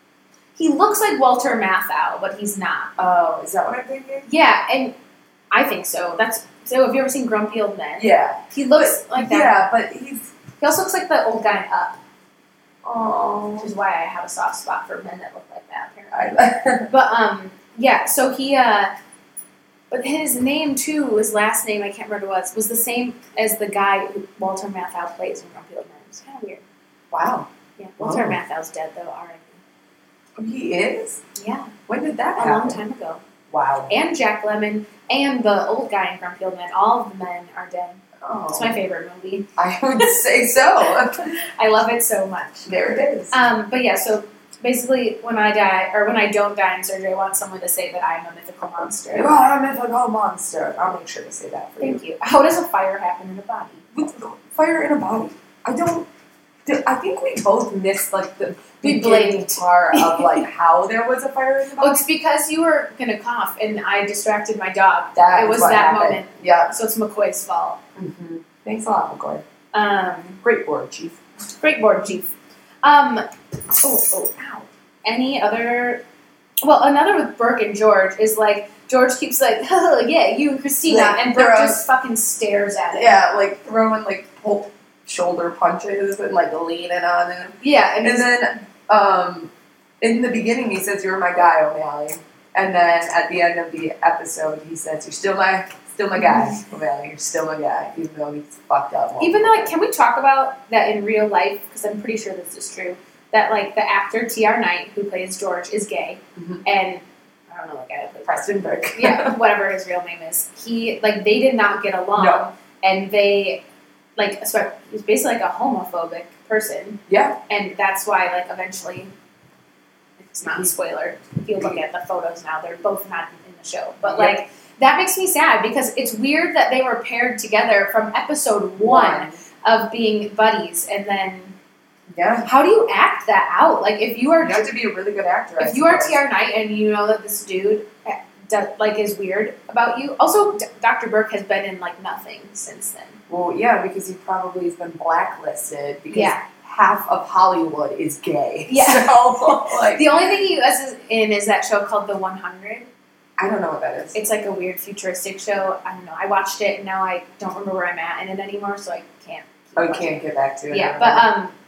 He looks like Walter Matthau, but he's not. Oh, is that what I'm thinking? Yeah, and I think so. That's so. Have you ever seen Grumpy Old Men? Yeah. He looks like that. Yeah, but he's. He also looks like the old guy in Up, Oh. which is why I have a soft spot for men that look like that. Apparently. I, But um, yeah. So he uh, but his name too, his last name I can't remember what it was, was the same as the guy who Walter Matthau plays in Grumpy Old Men. It's kind of weird. wow. Yeah, Walter Oh. Matthau's dead though. R I He is? P. Yeah, When did that a happen? long time ago. Wow. And Jack Lemmon and the old guy in Grumpy Old Men. All of the men are dead. Oh. It's my favorite movie. I would say so. I love it so much. There it is. Um, but yeah, so basically, when I die, or when I don't die in surgery, I want someone to say that I'm a mythical monster. You are a mythical monster. I'll make sure to say that for Thank you. How does a fire happen in a body? you. With fire in a body. I don't. I think we both missed like the We beginning blinked. part of like how there was a fire in the Oh, body. it's because you were gonna cough and I distracted my dog. That it is was what that happened. moment. Yeah. So it's McCoy's fault. Mm-hmm. Thanks a lot, McCoy. Um, Great board, Chief. great board, Chief. Um, oh, oh, ow. Any other? Well, another with Burke and George is like George keeps like, oh yeah, you and Christina, Like, and Burke they're, uh, just fucking stares at it. Yeah, like throwing like pull, shoulder punches and like leaning on him. Yeah, and, And then um, in the beginning, he says, "You're my guy, O'Malley," and then at the end of the episode, he says, "You're still my, still my guy, O'Malley. You're still my guy," even though he's fucked up. even though, like, can we talk about that in real life? Because I'm pretty sure this is true. That like the actor T R Knight who plays George is gay, Mhm. and I don't know the guy who plays Preston Burke. yeah, whatever his real name is. He like they did not get along, No. and they like so he's basically like a homophobic person, yeah. and that's why like eventually it's not a spoiler. If you look at the photos now, they're both not in the show, but Yep. like that makes me sad because it's weird that they were paired together from episode one of being buddies, and then Yeah. how do you act that out? Like if you are You have to be a really good actor. I if you are suppose. T R Knight and you know that this dude eh, does, like is weird about you. Also, D- Doctor Burke has been in like nothing since then. Well, yeah, because he probably has been blacklisted because Yeah. half of Hollywood is gay. Yeah. So, like, The only thing he was in is that show called The one hundred. I don't know what that is. It's like a weird futuristic show. I don't know. I watched it and now I don't remember where I'm at in it anymore, so I can't. keep Oh, you watching can't get back to it. Yeah, but um,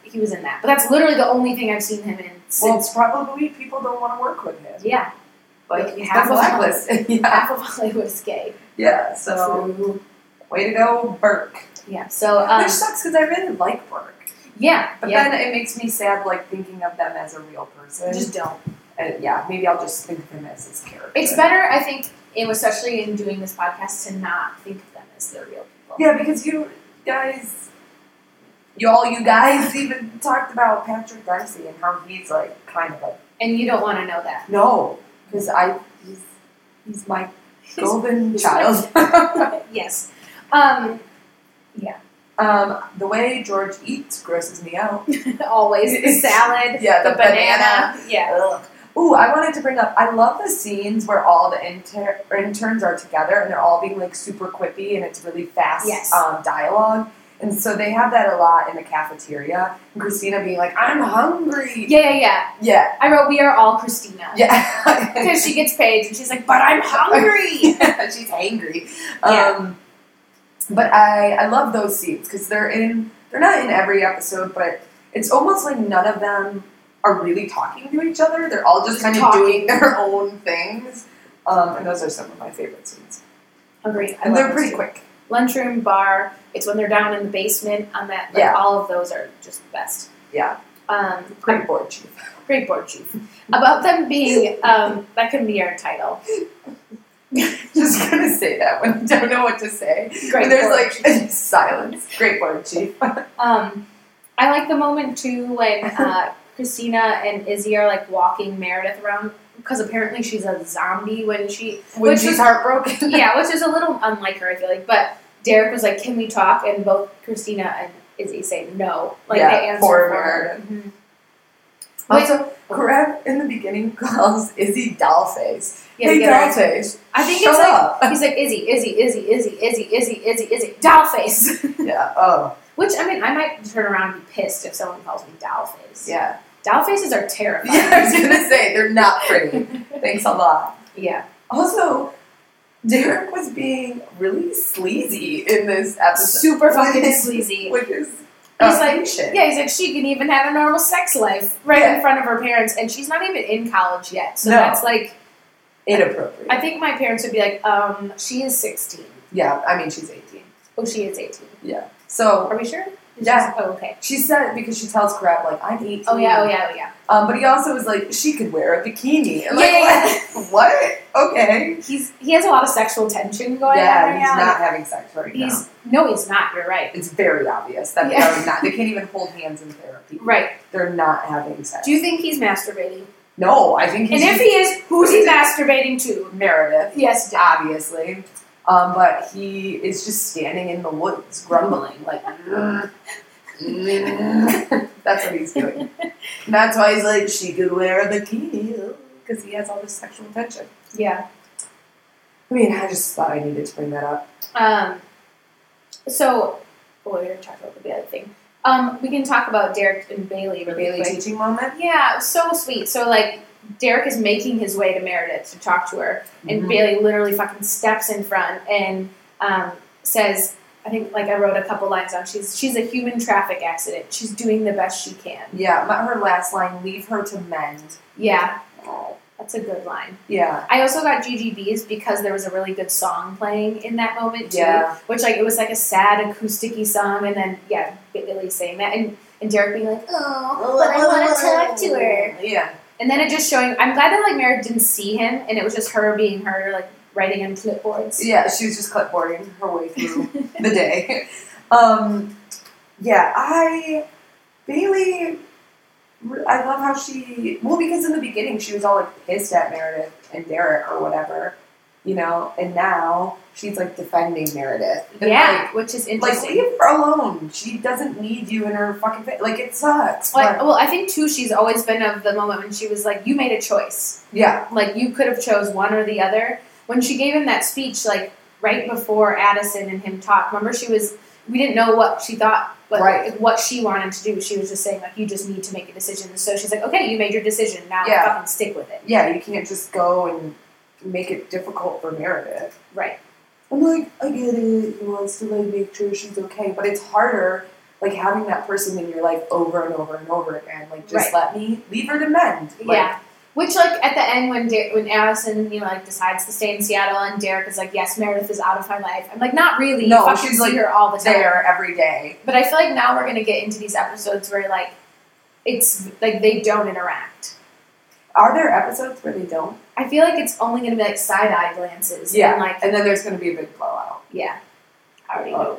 he was in that. But that's literally the only thing I've seen him in Well, since. probably people don't want to work with him. Yeah. Like, he's half been of blacklisted. yeah. Half of Hollywood is gay. Yeah, so, way to go, Burke. Yeah, so... Um, Which sucks, because I really like Burke. Yeah, But yeah. then it makes me sad, like, thinking of them as a real person. Just don't. And yeah, maybe I'll just think of him as his character. It's better, I think, and especially in doing this podcast, to not think of them as the real people. Yeah, because you guys, you all you guys even talked about Patrick Darcy and how he's, like, kind of like... And you don't want to know that. No, because I, he's, he's my golden he's child. Yes. Um, yeah. Um, the way George eats grosses me out. Always. The salad, Yeah, the, the banana. banana. Yeah. Ugh. Ooh, I wanted to bring up, I love the scenes where all the inter- interns are together and they're all being, like, super quippy and it's really fast Yes. um, dialogue. And so they have that a lot in the cafeteria. And Christina being like, I'm hungry. Yeah, yeah, yeah. Yeah. I wrote, we are all Christina. Yeah. Because she gets paid and she's like, but I'm hungry. She's angry. Yeah. Um, but I, I love those scenes because they're in, they're not in every episode, but it's almost like none of them are really talking to each other. They're all just kind of Talking. doing their own things. Um, and those are some of my favorite scenes. Agreed. I And love they're those pretty too. quick. Lunchroom, bar. It's when they're down in the basement on that. Like, Yeah. all of those are just the best. Yeah. Um, Great board chief. Great board chief. About them being, um, that can be our title. Just gonna say that when I don't know what to say. Great And there's board like silence. Great board chief. Um, I like the moment too when uh, Christina and Izzy are like walking Meredith around because apparently she's a zombie when she When which she's was- heartbroken. yeah, which is a little unlike her, I feel like. But Derek was like, "Can we talk?" And both Christina and Izzy say no. Like Yeah, they answer for for her. Meredith. Mhm. Also, Greg in the beginning calls Izzy Dollface. Yeah, Hey, to get her- Dollface. I think shut it's like up. he's like Izzy, Izzy, Izzy, Izzy, Izzy, Izzy, Izzy, Izzy, Dollface. Yeah. Oh. Which I mean, I might turn around and be pissed if someone calls me Dollface. Yeah. Dollfaces are terrifying. Yeah. I was gonna say they're not pretty. Thanks a lot. Yeah. Also, Derek was being really sleazy in this episode. Super fucking Which is- sleazy. Which is He's uh, like, patient. yeah, he's like, she can even have a normal sex life right Yeah. in front of her parents, and she's not even in college yet. So No. that's like, Inappropriate. I think my parents would be like, um, she is sixteen. yeah. I mean, she's eighteen. Oh, she is eighteen. Yeah. So Are we sure? Yeah. She's- Oh, okay. she said it because she tells Crab like I'm eighteen. Oh yeah, oh yeah, oh yeah. Um, but he also was like she could wear a bikini. And Yeah, like, yeah, what? What? Okay. He's he has a lot of sexual tension going on Yeah, right he's now. not having sex right now. He's no, he's not. You're right. It's very obvious that Yeah. they are not. They can't even hold hands in therapy. Right. They're not having sex. Do you think he's masturbating? No, I think he's And if he is, who's he masturbating to? Meredith, Yes, Dad. obviously. Um, but he is just standing in the woods, grumbling like. "Mm, mm." That's what he's doing. And that's why he's like, she could wear a bikini because he has all this sexual tension. Yeah. I mean, I just thought I needed to bring that up. Um. So, oh, we were talking about the other thing. Um, we can talk about Derek and Bailey really Bailey quick. teaching moment. Yeah, it was so sweet. So like, Derek is making his way to Meredith to talk to her, and Mhm. Bailey literally fucking steps in front and um, says, I think like I wrote a couple lines down. She's she's a human traffic accident. She's doing the best she can. Yeah, my, her last line, leave her to mend. Yeah, that's a good line. Yeah. I also got G G B's because there was a really good song playing in that moment too. Yeah. Which like it was like a sad acoustic-y song, and then yeah, Bailey saying that, and and Derek being like, oh, but I want to talk to her. Yeah. And then it just showing. I'm glad that like Meredith didn't see him, and it was just her being her, like writing in clipboards. Yeah, she was just clipboarding her way through the day. Um, yeah, I Bailey. I love how she. Well, because in the beginning she was all like pissed at Meredith and Derek or whatever, you know, and now she's like defending Meredith. And, Yeah, which is Like, like interesting. leave her alone. She doesn't need you in her fucking face. Like it sucks. Like, but- well, I think too, she's always been of the moment when she was like, "You made a choice. yeah. Like, you could have chose one or the other." When she gave him that speech, like right before Addison and him talked, remember she was. We didn't know what she thought, but Right. like, what she wanted to do. She was just saying like, "You just need to make a decision." So she's like, "Okay, you made your decision. Now Yeah. fucking stick with it." Yeah, you can't just go and make it difficult for Meredith. Right. I'm like, I get it. He wants to like make sure she's okay, but it's harder. like having that person in your life over and over and over again. Like, just Right. let me leave her to mend. Like, yeah. Which, like, at the end, when Der- when Allison, you know, like, decides to stay in Seattle, and Derek is like, yes, Meredith is out of my life. I'm like, not really. No, You fucking she's, see like, her all the time. there every day. But I feel like now we're going to get into these episodes where, like, it's, like, they don't interact. Are there episodes where they don't? I feel like it's only going to be, like, side-eye glances. Yeah. And, like, And then there's going to be a big blowout. yeah. I already know.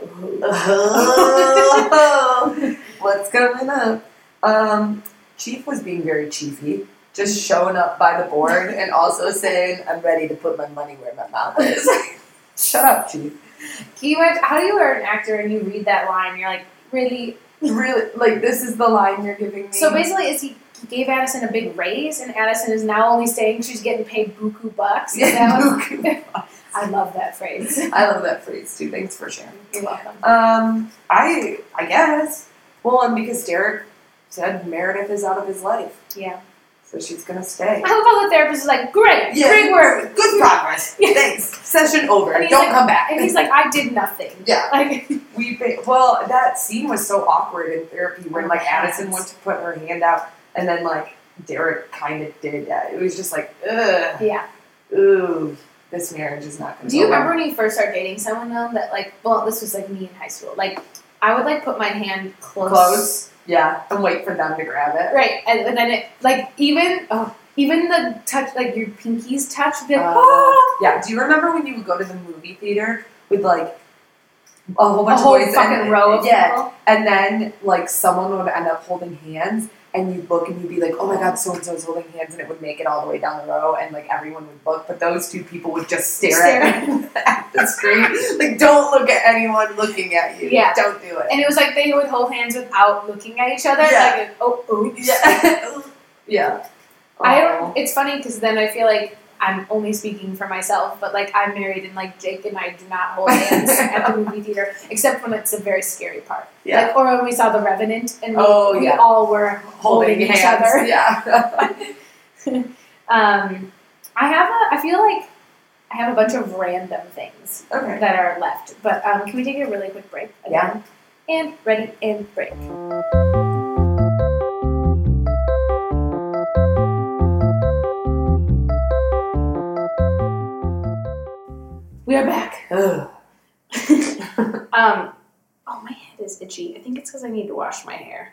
Oh. What's coming up? Um, Chief was being very chiefy, just showing up by the board and also saying, "I'm ready to put my money where my mouth is." Shut up, Chief. Can you imagine, how do you are an actor and you read that line and you're like, really? Really, like, this is the line you're giving me. So basically, is he, he gave Addison a big raise, and Addison is now only saying she's getting paid buku bucks? Is Yeah, that what- buku I love that phrase. I love that phrase too. Thanks for sharing. You're welcome. Um, I I guess. Well, and because Derek said Meredith is out of his life, Yeah. so she's gonna stay. I love how the therapist is like, great, Yeah. great work. Good progress. Yeah. Thanks. Session over. And he's Don't like- come back. And he's like, I did nothing. Yeah. Like, We ba- well, that scene was so awkward in therapy when Oh, like yes. Addison went to put her hand out, and then like Derek kind of did that. It was just like, ugh, yeah. ooh, this marriage is not going to. Do you remember when you first started dating someone though that like, well, this was like me in high school. Like, I would like put my hand close. Close? Yeah, and wait for them to grab it. Right, and, and then it like even oh even the touch like your pinkies touch would be like, Uh, oh, Yeah. Do you remember when you would go to the movie theater with like a whole bunch a whole of boys fucking and, row of yeah, people? and then like someone would end up holding hands, and you'd look and you'd be like, oh my god, so and so's holding hands, and it would make it all the way down the row, and like everyone would look, but those two people would just stare, Stare. at, at the screen. Like, don't look at anyone looking at you. Yeah. Don't do it. And it was like they would hold hands without looking at each other. Yeah. Like, oh, oops. Yeah. Yeah. I Aw. don't. It's funny because then I feel like I'm only speaking for myself, but like I'm married and like Jake and I do not hold hands at the movie theater, except when it's a very scary part. Yeah. Like, or when we saw The Revenant and we, Oh, we yeah. all were holding, each hands. other. Yeah. Um, I have a. I feel like I have a bunch of random things Okay. that are left, but um, can we take a really quick break? Again? And ready and break. We are back. Ugh. Um, oh, my head is itchy. I think it's because I need to wash my hair.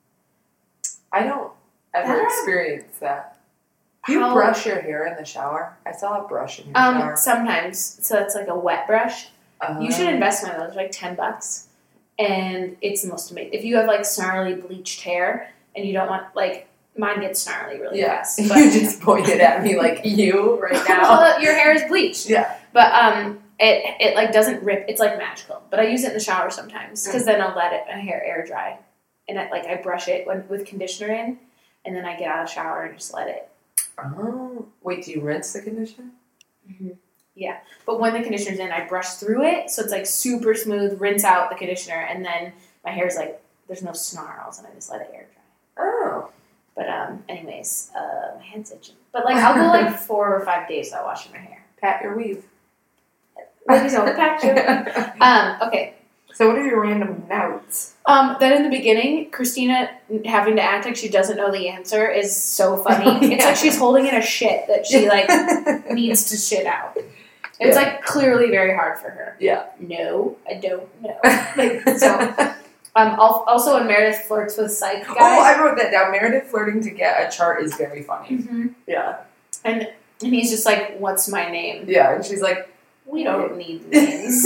I don't ever Ah. experience that. Do you How- brush your hair in the shower? I saw a brush in your Um, shower. sometimes. So it's like a wet brush. You should Um, invest in one of those, like ten bucks. And it's the most amazing. If you have like snarly bleached hair and you don't want, like, mine gets snarly really Yeah. fast. You But just pointed at me like you right now. well, your hair is bleached. Yeah. But um, it it like doesn't rip. It's like magical. But I use it in the shower sometimes because then I'll let it my hair air dry, and I, like I brush it when, with conditioner in, and then I get out of the shower and just let it. Oh. Wait, do you rinse the conditioner? Mm-hmm. Yeah, but when the conditioner's in, I brush through it so it's like super smooth. Rinse out the conditioner, and then my hair's like there's no snarls, and I just let it air dry. Oh. But um, anyways, uh, my head's itching. But like I'll go like four or five days without washing my hair. Pat your weave. Ladies know the pack joke. Um, okay. So what are your random notes? Um, then in the beginning, Christina having to act like she doesn't know the answer is so funny. Oh, yeah. It's like she's holding in a shit that she like needs to shit out. It's Yeah. like clearly very hard for her. Yeah. No, I don't know. Like, so, um, al- also when Meredith flirts with Psych guy. Oh, I wrote that down. Meredith flirting to get a chart is very funny. Mhm. Yeah. and and he's just like, "What's my name?" Yeah, and she's like, We don't need names.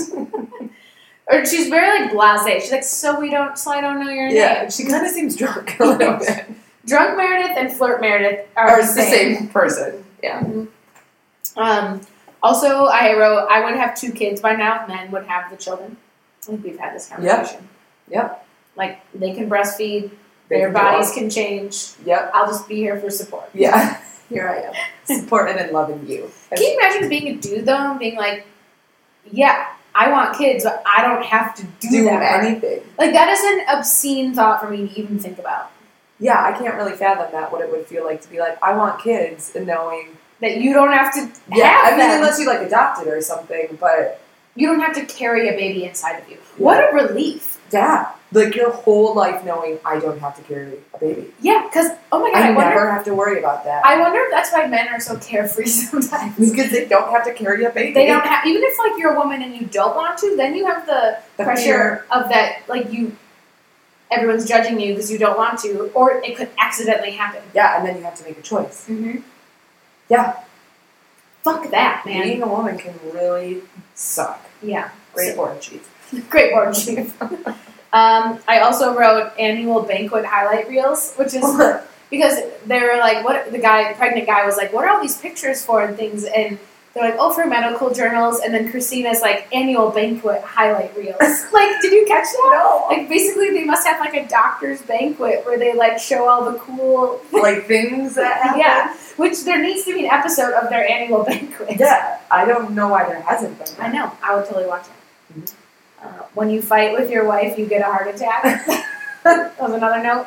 Or she's very like blasé. She's like, "So we don't, so I don't know your yeah, name." she kind of seems drunk a little bit. Drunk Meredith and flirt Meredith are, Or the it's the same. same person. Yeah. Mhm. Um, also, I wrote, I would have two kids by now. Men would have the children. I think we've had this conversation. Yep. Like, they can breastfeed. They Their can do bodies all- can change. Yep. I'll just be here for support. Yeah. Here I am. Supporting and loving you. Can you imagine being a dude, though, and being like, yeah, I want kids, but I don't have to do, Do that part." anything. Like, that is an obscene thought for me to even think about. Yeah, I can't really fathom that, what it would feel like to be like, I want kids, and knowing... That you don't have to Yeah, have I mean, them. unless you, like, adopted or something, but You don't have to carry a baby inside of you. What a relief. Yeah. Like your whole life knowing I don't have to carry a baby. Yeah, because, oh my God, I, I, wonder, never have to worry about that. I wonder if that's why men are so carefree sometimes. Because they don't have to carry a baby. They don't have, even if like you're a woman and you don't want to, then you have the, The pressure fear. of that, like you, everyone's judging you because you don't want to, or it could accidentally happen. Yeah, and then you have to make a choice. Mm-hmm. Yeah. Fuck that, man. Being a woman can really suck. Yeah. Great So- board chief. Great board chief. um, I also wrote annual banquet highlight reels, which is because they were like, what the guy, the pregnant guy was like, what are all these pictures for and things? And they're like, oh, for medical journals. And then Christina's like, annual banquet highlight reels. Like, did you catch that? No. Like, basically, they must have like a doctor's banquet where they like show all the cool, Like things that happen. yeah. Which there needs to be an episode of their annual banquet. Yeah. I don't know why there hasn't been. I know. I would totally watch it. Mhm. Uh, when you fight with your wife, you get a heart attack. That was another note.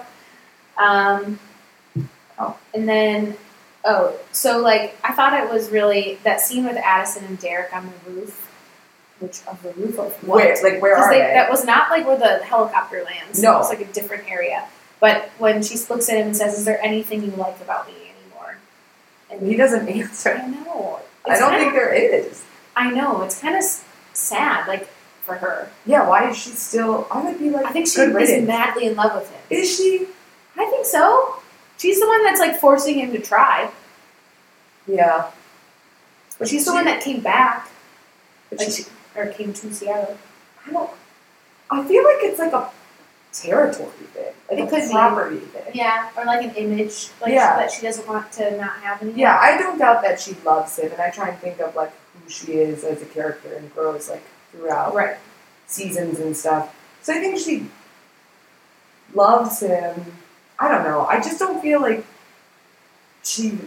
Um, oh, and then, oh, so like I thought it was really that scene with Addison and Derek on the roof, which of the roof of what? Where? Like where 'Cause are they, they? that was not like where the helicopter lands. No. It was like a different area. But when she looks at him and says, "Is there anything you like about me anymore?" And He doesn't answer. I know. I It's don't kinda- think there is. I know. It's kind of sad, like for her. Yeah, why is she still? I would be like, I think she good is riddance. madly in love with him. Is she? I think so. She's the one that's like forcing him to try. Yeah. But she's the one that came back, But like she, she, or came to Seattle. I don't. I feel like it's like a territory thing, like It a could be. property thing. Yeah, or like an image, like Yeah. that she doesn't want to not have anymore. Yeah, I don't doubt that she loves him, and I try and think of like who she is as a character and grows like throughout Right. seasons and stuff. So I think she loves him. I don't know. I just don't feel like she.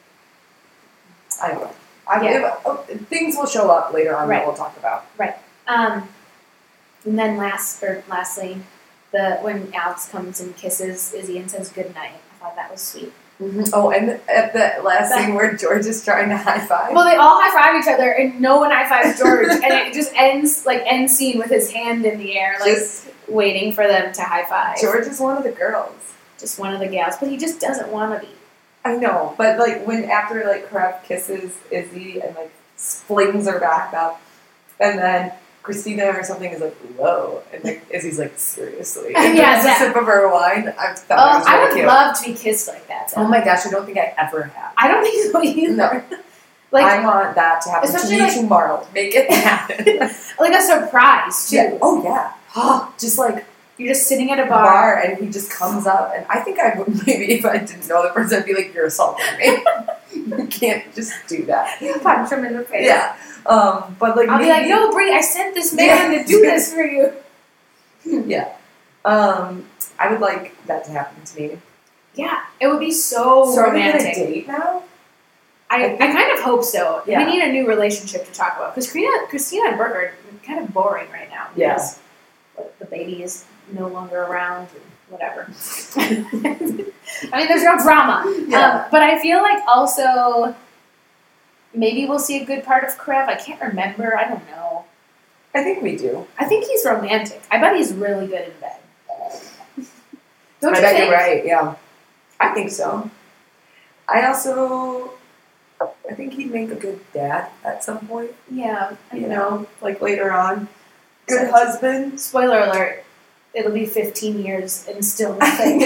I don't know. I, Yeah. if- oh, things will show up later on Right. that we'll talk about. Um, and then last or lastly, the when Alex comes and kisses Izzy and says good night. I thought that was sweet. Oh, and at the last That- scene where George is trying to high five. Well, they all high five each other, and no one high fives George, and it just ends like end scene with his hand in the air, like Just- waiting for them to high five. George is one of the girls. Just one of the gals, but he just doesn't want to be. I know, but like when after like Krev kisses Izzy and like flings her back up, and then Christina or something is like, whoa, and like Izzy's like, seriously, and Yeah, takes a that- sip of her wine. I thought that Oh, was I really would cute. love to be kissed like that. though. Oh my gosh, I don't think I ever have. I don't think so either. No. Like I want that to happen to especially me like- tomorrow. Make it happen. like a surprise too. Yeah. Oh yeah. Just like You're just sitting at a bar. bar. and he just comes up, and I think I would maybe if I didn't know the person, I'd be like, "You're assaulting me. You can't just do that." Punch him in the face. Yeah. Um, but like I'll be maybe, like, no, Brie, I sent this man Yeah. to do this for you. Yeah. Um, I would like that to happen to me. Yeah, it would be so, So are we romantic. gonna date now? I, I kind of hope so. Yeah. We need a new relationship to talk about because Christina, Christina and Burke are kind of boring right now. Yeah. Because the baby is no longer around and whatever. I mean, there's no drama. Yeah. Um, but I feel like also maybe we'll see a good part of Krev. I can't remember. I don't know. I think we do. I think he's romantic. I bet he's really good in bed. Don't I you bet think? you're right. Yeah. I think so. I also, I think he'd make a good dad at some point. Yeah. I You know. know, like later on. Good So- husband. Spoiler alert. It'll be fifteen years and still nothing.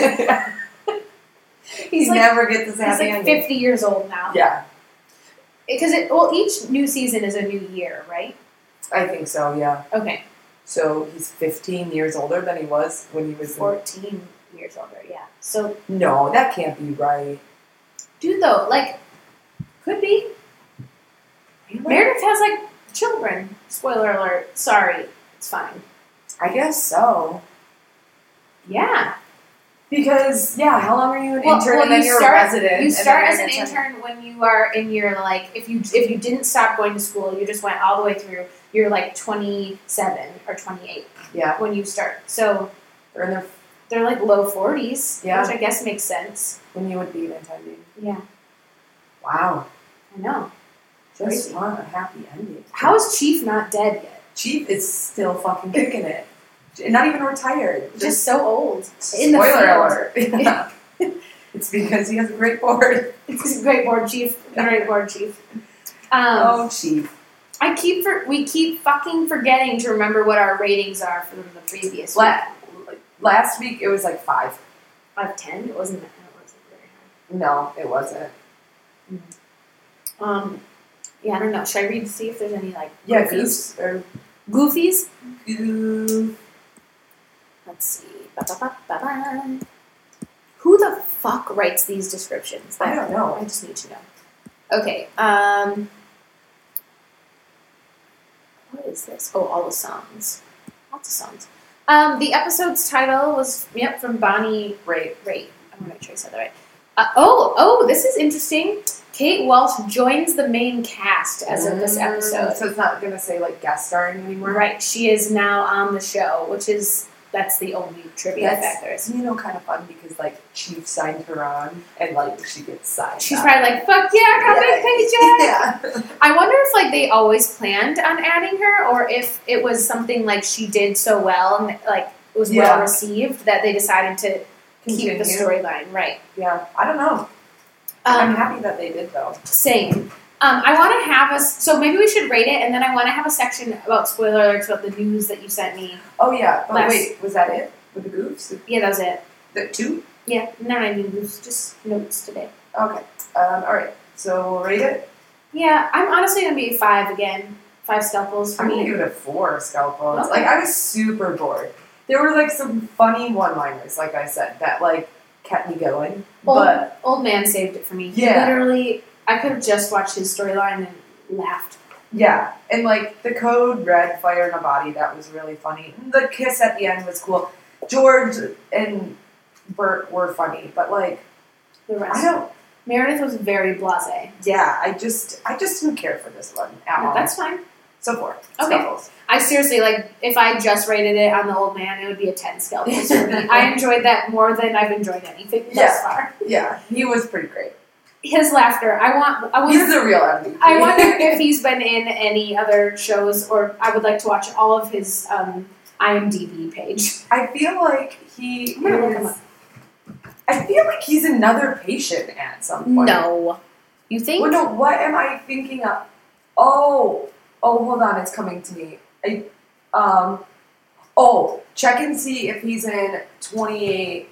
he he's like, never gets his he's happy like ending. fifty years old now. Yeah, Because it well, each new season is a new year, right? I think so. Yeah. Okay. So he's fifteen years older than he was when he was. In, Fourteen years older, yeah. So no, that can't be right. dude though, like could be. Meredith has like children. Spoiler alert. Sorry. It's fine. I guess so. Yeah. Because yeah, how long are you an Well, intern well, and then you you're start- a resident? You and start then as you're an intern? intern when you are in your like if you if you didn't stop going to school, you just went all the way through. You're like twenty-seven or twenty-eight Yeah, when you start. So or in their, they're like low forties, Yeah. which I guess makes sense. when you would be intending. Yeah, Wow, I know. just Crazy. want a happy ending. How is Chief not dead yet? Chief is still fucking kicking it. Not even retired. Just, just so old. In the spoiler alert. Yeah. It's because he has a great board. It's a great board chief. Great board chief. Um, oh, Chief. I keep for, we keep fucking forgetting to remember what our ratings are from the previous La- week. Last week it was like five. Five ten? It wasn't. It wasn't very high. No, it wasn't. Mm-hmm. Um. Yeah, I don't know. Should I read to see if there's any like yeah goofies? Goofs or Goofies? Goof. Let's see. Ba-ba-ba-ba-ba. Who the fuck writes these descriptions? I don't know. I just need to know. Okay. Um. What is this? Oh, all the songs. Lots of songs. Um, the episode's title was yep from Bonnie Raitt. Raitt. I'm gonna make sure I said that right. Uh, oh, oh, this is interesting. Kate Walsh joins the main cast as of this episode. So it's not going to say, like, guest starring anymore? Right. She is now on the show, which is, that's the only trivia That's, fact there is. you know, kind of fun because, like, Chief signed her on and, like, she gets signed She's on. probably like, fuck yeah, come yeah. in, paycheck. Yeah. I wonder if, like, they always planned on adding her or if it was something, like, she did so well and, like, it was Yeah. well received that they decided to Continue. keep the storyline. Right. Yeah. I don't know. Um, I'm happy that they did, though. Same. Um, I want to have us. So maybe we should rate it, and then I want to have a section about spoiler alerts about the news that you sent me. Oh, yeah. But Last- wait, was that it? With the goofs? Yeah, that was it. The two? Yeah, no, I mean it was just notes today. Okay. Um, all right. So we'll rate it. Yeah, I'm honestly gonna be five again. Five scalpels for I'm me. going to give it a four scalpels. Okay. Like, I was super bored. There were, like, some funny one-liners, like I said, that, like, kept me going. Old, But, old man saved it for me. Yeah. Literally, I could have just watched his storyline and laughed. yeah. And, like, the code red, fire in a body, that was really funny. The kiss at the end was cool. George and Bert were funny, but, like, The rest. I don't... Meredith was very blasé. Yeah, I just... I just didn't care for this one at No, all. that's fine. So four. Okay. Scalpels. I seriously, like, if I just rated it on the old man, it would be a ten scalpels for me. I enjoyed that more than I've enjoyed anything thus Yeah. far. Yeah, he was pretty great. His laughter, I want. I wonder, He's the real M V P. I wonder if he's been in any other shows, or I would like to watch all of his um, I M D B page. I feel like he I'm gonna look him is... I feel like he's another patient at some point. No, you think? Well, no, what am I thinking of? Oh, oh, hold on, it's coming to me. I, um, oh, check and see if he's in twenty-eight.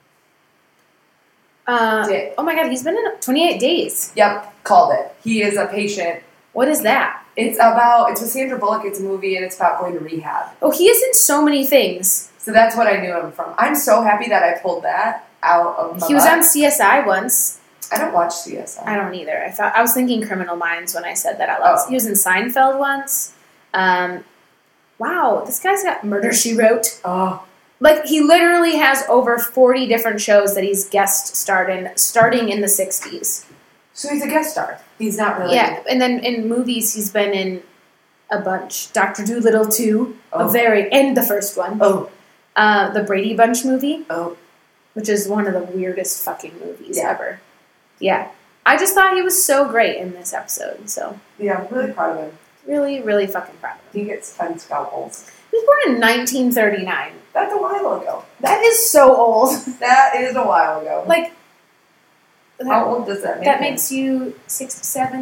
Uh, Day. oh my god, he's been in twenty-eight days. Yep, called it. He is a patient. What is that? It's about, it's with Sandra Bullock, it's a movie, and it's about going to rehab. Oh, he is in so many things. So that's what I knew him from. I'm so happy that I pulled that out of my He was butt. on C S I once. I don't watch C S I. I don't either. I thought I was thinking Criminal Minds when I said that out loud. Oh. He was in Seinfeld once. Um, wow, this guy's got Murder, She Wrote. Oh, Like, he literally has over forty different shows that he's guest starred in, starting in the sixties. so he's a guest star. He's not really. Yeah, and then in movies, he's been in a bunch. Doctor Dolittle two, Oh. a very, and the first one. Oh, Uh, the Brady Bunch movie, oh. which is one of the weirdest fucking movies Yeah. ever. Yeah. I just thought he was so great in this episode, so Yeah, I'm really proud of him. really, really fucking proud of him. He gets ten scalpels. He was born in nineteen thirty-nine. That's a while ago. That is so old. That is a while ago. Like, How that, old does that make that him? makes you six,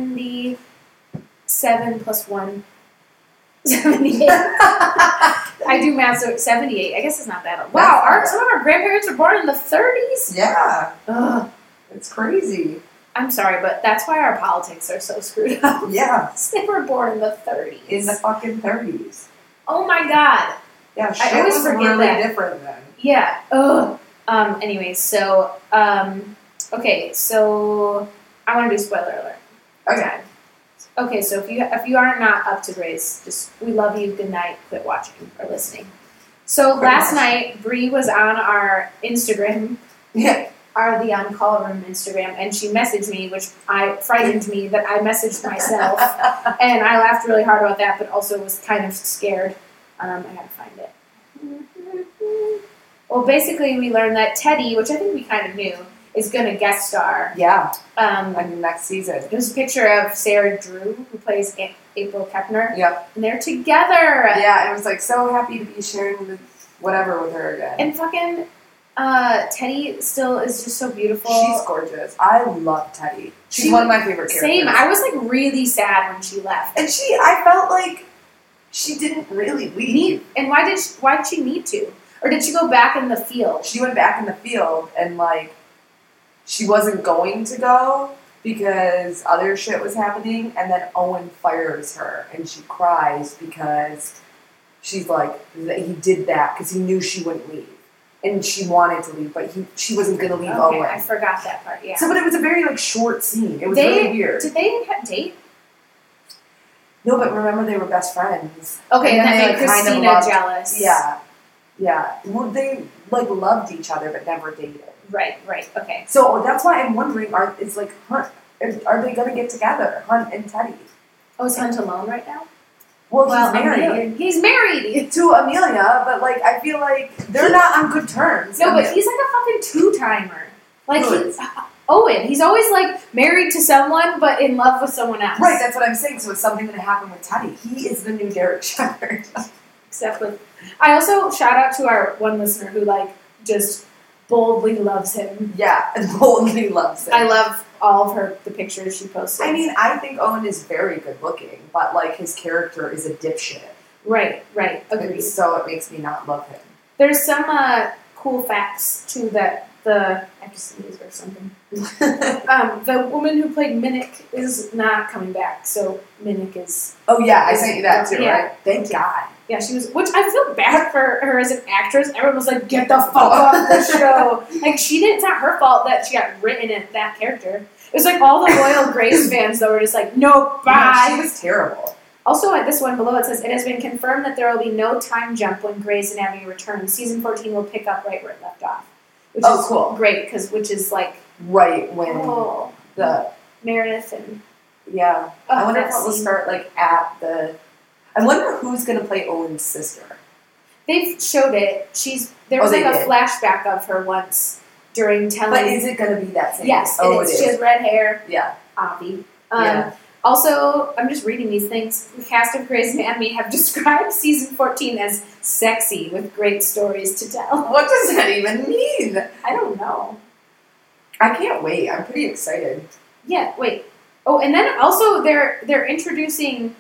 seventy-seven plus one. seventy-eight. I do math, so it's seventy-eight. I guess it's not that old. Wow, That's our, not some of our grandparents were born in the thirties? Yeah, Ugh. it's crazy. I'm sorry, but that's why our politics are so screwed up. Yeah, They were born in the thirties. in the fucking thirties. Oh my god. Yeah, shit always was forget really that. different then. Yeah. Ugh. Um, anyways, so, um, okay, so I want to do spoiler alert. Okay. Okay, so if you if you are not up to grades, just we love you. Good night. Quit watching or listening. So Quit last watching. night, Bree was on our Instagram, Yeah. our the On Call Room Instagram, and she messaged me, which I frightened me that I messaged myself, and I laughed really hard about that, but also was kind of scared. Um, I gotta find it. Well, basically, we learned that Teddy, which I think we kind of knew, is going to guest star. Yeah, Um, I mean, next season. there's a picture of Sarah Drew, who plays A- April Kepner, Yep. and they're together. Yeah, I was like so happy to be sharing with whatever with her again. And fucking uh, Teddy still is just so beautiful. She's gorgeous. I love Teddy. She's She- one of my favorite characters. Same. I was like really sad when she left. And she, I felt like she didn't really leave. Need, and why did she, why did she need to? Or did she go back in the field? She went back in the field and like she wasn't going to go because other shit was happening, and then Owen fires her and she cries because she's like that he did that because he knew she wouldn't leave and she wanted to leave, but he she wasn't gonna leave Okay, Owen. I forgot that part. Yeah. So, but it was a very like short scene. It was they, really weird. Did they ha- date? No, but remember they were best friends. Okay, And and that then made they, like, kind of Christina loved- jealous. Yeah, yeah. Well, they like loved each other but never dated. Right. Right. Okay. So that's why I'm wondering: Are it's like Hunt? Is, are they gonna get together, Hunt and Teddy? Oh, is Hunt alone right now? Well, Well, he's married Amelia- He's married. to Amelia, but like I feel like they're not on good terms. No, but Amelia- he's like a fucking two timer. Like Who he's is? Owen. He's always like married to someone, but in love with someone else. right. That's what I'm saying. So is something gonna happen with Teddy? He is the new Derek Shepherd. Except with, I also shout out to our one listener who like just boldly loves him. yeah, and boldly loves him. I love all of her the pictures she posted. I mean, I think Owen is very good looking, but like his character is a dipshit. right, right, agreed. And so it makes me not love him. There's some uh, cool facts too that the I have to sneeze or something. Um, the woman who played Minnick is not coming back, so Minnick is oh yeah, I sent you that too, Yeah. right? Thank God. yeah she was, which I feel bad for her as an actress. Everyone was like, get the fuck off the show. Like she didn't. It's not her fault that she got written in that character. It was like all the loyal Grace fans that were just like, no, bye. No, she was terrible. Also, at this one below, it says, it has been confirmed that there will be no time jump when Grey's Anatomy returns. Season fourteen will pick up right where it left off. Which Oh, is cool. great, because which is like, Right when oh, the Meredith and... yeah. Oh, I wonder if that it will scene. start like at the. I wonder who's gonna play Owen's sister. They've showed it. She's There Oh, was they like a did? flashback of her once during telling... But is it gonna be that same? Yes, Oh, it is. it She is. has red hair, Yeah. Avi. Um, Yeah. Also, I'm just reading these things. The cast of Grey's Anatomy have described season fourteen as sexy with great stories to tell. What does that even mean? I don't know. I can't wait. I'm pretty excited. Yeah, wait. Oh, and then also they're they're introducing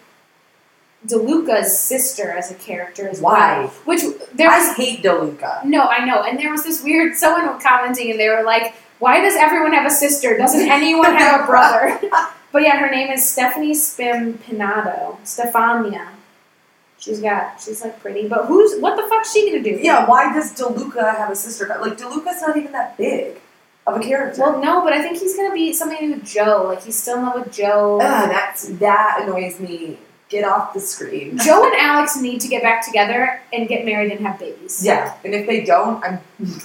DeLuca's sister as a character as Why? well. Which there I was hate DeLuca. no, I know, and there was this weird someone was commenting, and they were like, "Why does everyone have a sister? Doesn't anyone have a brother?" But yeah, her name is Stephanie Spimpinato. Stefania. She's got she's like pretty, but who's what the fuck's she gonna do? Yeah, why does DeLuca have a sister? Like DeLuca's not even that big of a character. Well, no, but I think he's gonna be something with Joe. Like he's still in love with Joe. Ugh, that's that annoys me. Get off the screen. Joe and Alex need to get back together and get married and have babies. Yeah, and if they don't, I'm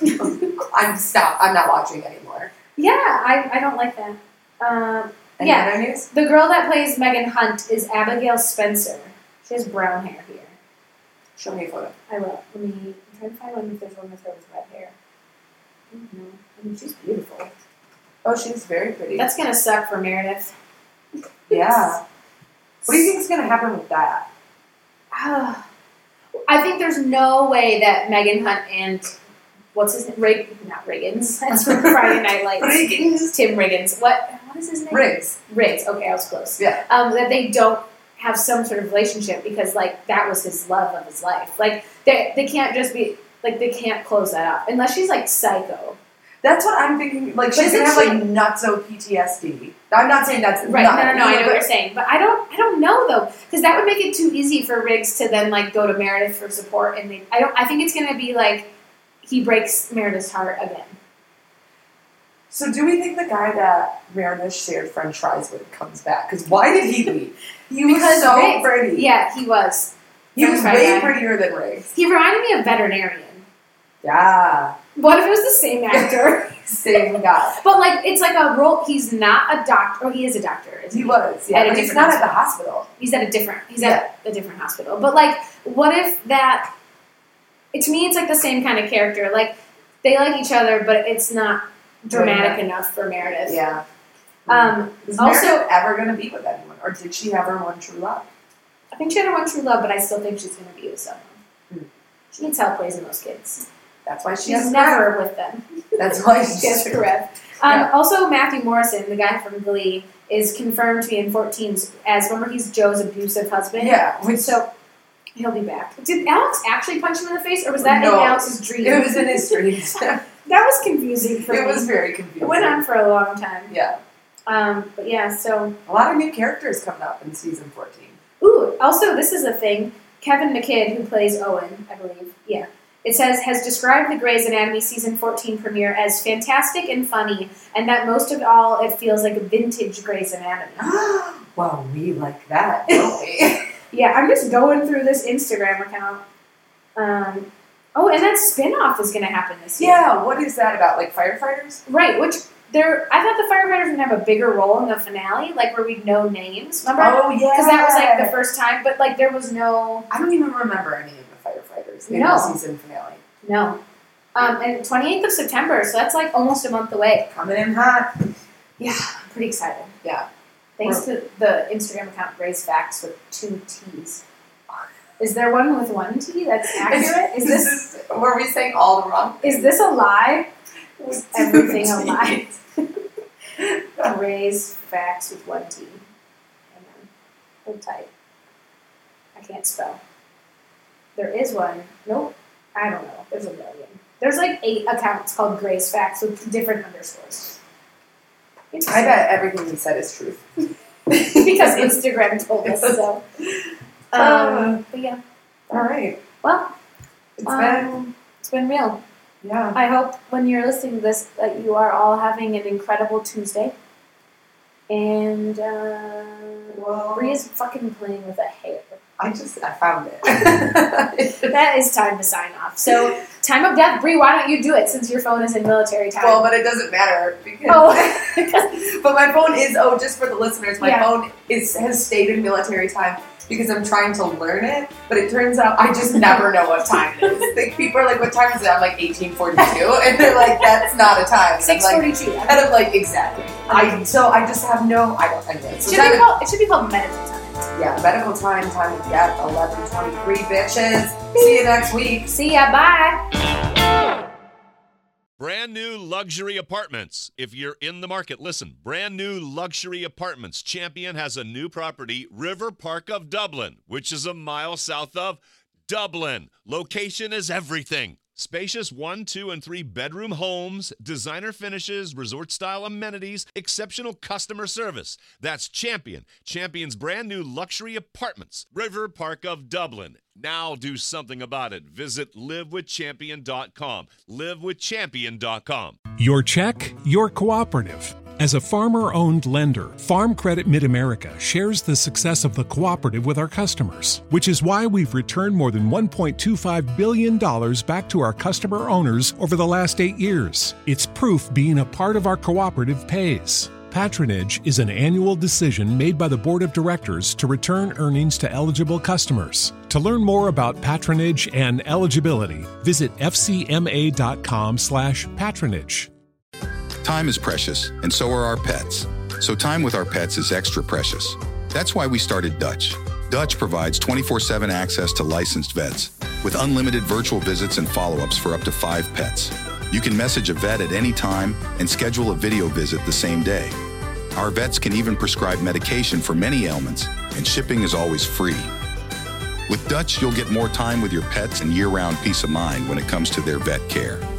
I'm stop. I'm not watching anymore. Yeah, I, I don't like that. Um, Any Yeah. other news? the girl that plays Megan Hunt is Abigail Spencer. She has brown hair here. Show me a photo. I will. Let me I'm trying to find one if there's one with her with red hair. I don't know. I mean, she's beautiful. Oh, she's very pretty. That's gonna suck for Meredith. yeah. What do you think is going to happen with that? Ah. I think there's no way that Megan Hunt and what's his name? Rig, not Riggins. That's from Friday Night Lights. Riggins. Tim Riggins. What? What is his name? Riggs. Riggs. Okay, I was close. Yeah. Um, that they don't have some sort of relationship because like that was his love of his life. Like they they can't just be like they can't close that up unless she's like psycho. That's what I'm thinking. Like, she's But going to have, isn't like, nutso P T S D. I'm not saying that's Right? not No, no, no. I know what but- you're saying, but I don't. I don't know though because that would make it too easy for Riggs to then like go to Meredith for support, and they. I don't. I think it's going to be like he breaks Meredith's heart again. So do we think the guy that Meredith shared French fries with comes back? Because why did he leave? He was Because so Riggs- pretty. Yeah, he was. He was French fry way guy. prettier than Riggs. He reminded me of veterinarian. Yeah. What if it was the same actor? Same guy. But like it's like a role. He's not a doctor. Oh, he is a doctor. Isn't He was, yeah. At a But he's different not at the hospital. He's at a different. He's at a different hospital. But like, what if that? It, to me, it's like the same kind of character. Like they like each other, but it's not dramatic Yeah. enough for Meredith. Yeah. Um, Is also, Meredith ever going to be with anyone? Or did she have her one true love? I think she had her one true love, but I still think she's going to be with someone. Hmm. She needs help raising those kids. That's why she She's has never with them. That's why She has she's Karev. Um, Yeah. Also, Matthew Morrison, the guy from Glee, is confirmed to be in fourteen as, remember, he's Joe's abusive husband? Yeah. Which, So, he'll be back. Did Alex actually punch him in the face, or was that No. in Alex's dream? it was in his dreams. That was confusing for It me. was very confusing. It went on for a long time. Yeah. Um, but yeah, so... A lot of new characters coming up in season fourteen. Ooh, also, this is a thing. Kevin McKidd, who plays Owen, I believe, yeah. It says, has described the Grey's Anatomy season fourteen premiere as fantastic and funny, and that most of all, it feels like a vintage Grey's Anatomy. Well, we like that, don't we? Yeah, I'm just going through this Instagram account. Um, oh, and that spin-off is going to happen this year. Yeah, what is that about? Like firefighters? Right, which they're, I thought the firefighters would have a bigger role in the finale, like where we'd know names. Remember? Oh, yeah. Because that was like the first time, but like there was no... I don't even remember any of the firefighters in No. the season finale. No. Um, and twenty-eighth of September, so that's like almost a month away. Coming in hot. Yeah, I'm pretty excited. Yeah. Thanks to the Instagram account Grey's Facts with two T's. Is there one with one T that's accurate? Is this is, were we saying all the wrong is this a lie? things? Is everything a lie? Grey's Facts with one T. Hang on. Hold tight. I can't spell. There is one. Nope. I don't know. There's a million. There's like eight accounts called Grey's Facts with different underscores. I bet everything we said is truth. Because Instagram told us so. Um, but yeah. All right. Well, It's um, been, it's been real. yeah. I hope when you're listening to this that you are all having an incredible Tuesday. And uh, Well, Bria's fucking playing with a hair. I just, I found it. That is time to sign off. So, time of death, Brie, why don't you do it since your phone is in military time? Well, but it doesn't matter because. Oh. But my phone is. Oh, just for the listeners, my Yeah. phone is has stayed in military time because I'm trying to learn it. But it turns out I just never know what time it is. Like, people are like, "What time is it?" I'm like eighteen forty-two, and they're like, "That's not a time." And I'm six like, forty-two. and I'm like, exactly. I so I just have no. I don't. Anyway, It so should time be of- called, it should be called medical time. yeah, medical time. Time of death. eleven twenty-three, bitches. See you next week. See ya, bye. Brand new luxury apartments. If you're in the market, listen. Brand new luxury apartments. Champion has a new property, River Park of Dublin, which is a mile south of Dublin. Location is everything. Spacious one, two, and three bedroom homes, designer finishes, resort-style amenities, exceptional customer service. That's Champion. Champion's brand new luxury apartments, River Park of Dublin. Now do something about it. Visit live with champion dot com. live with champion dot com. Your check, your cooperative. As a farmer-owned lender, Farm Credit Mid-America shares the success of the cooperative with our customers, which is why we've returned more than one point two five billion dollars back to our customer owners over the last eight years. It's proof being a part of our cooperative pays. Patronage is an annual decision made by the Board of Directors to return earnings to eligible customers. To learn more about patronage and eligibility, visit f c m a dot com slash patronage. Time is precious, and so are our pets. So time with our pets is extra precious. That's why we started Dutch. Dutch provides twenty-four seven access to licensed vets, with unlimited virtual visits and follow-ups for up to five pets. You can message a vet at any time and schedule a video visit the same day. Our vets can even prescribe medication for many ailments, and shipping is always free. With Dutch, you'll get more time with your pets and year-round peace of mind when it comes to their vet care.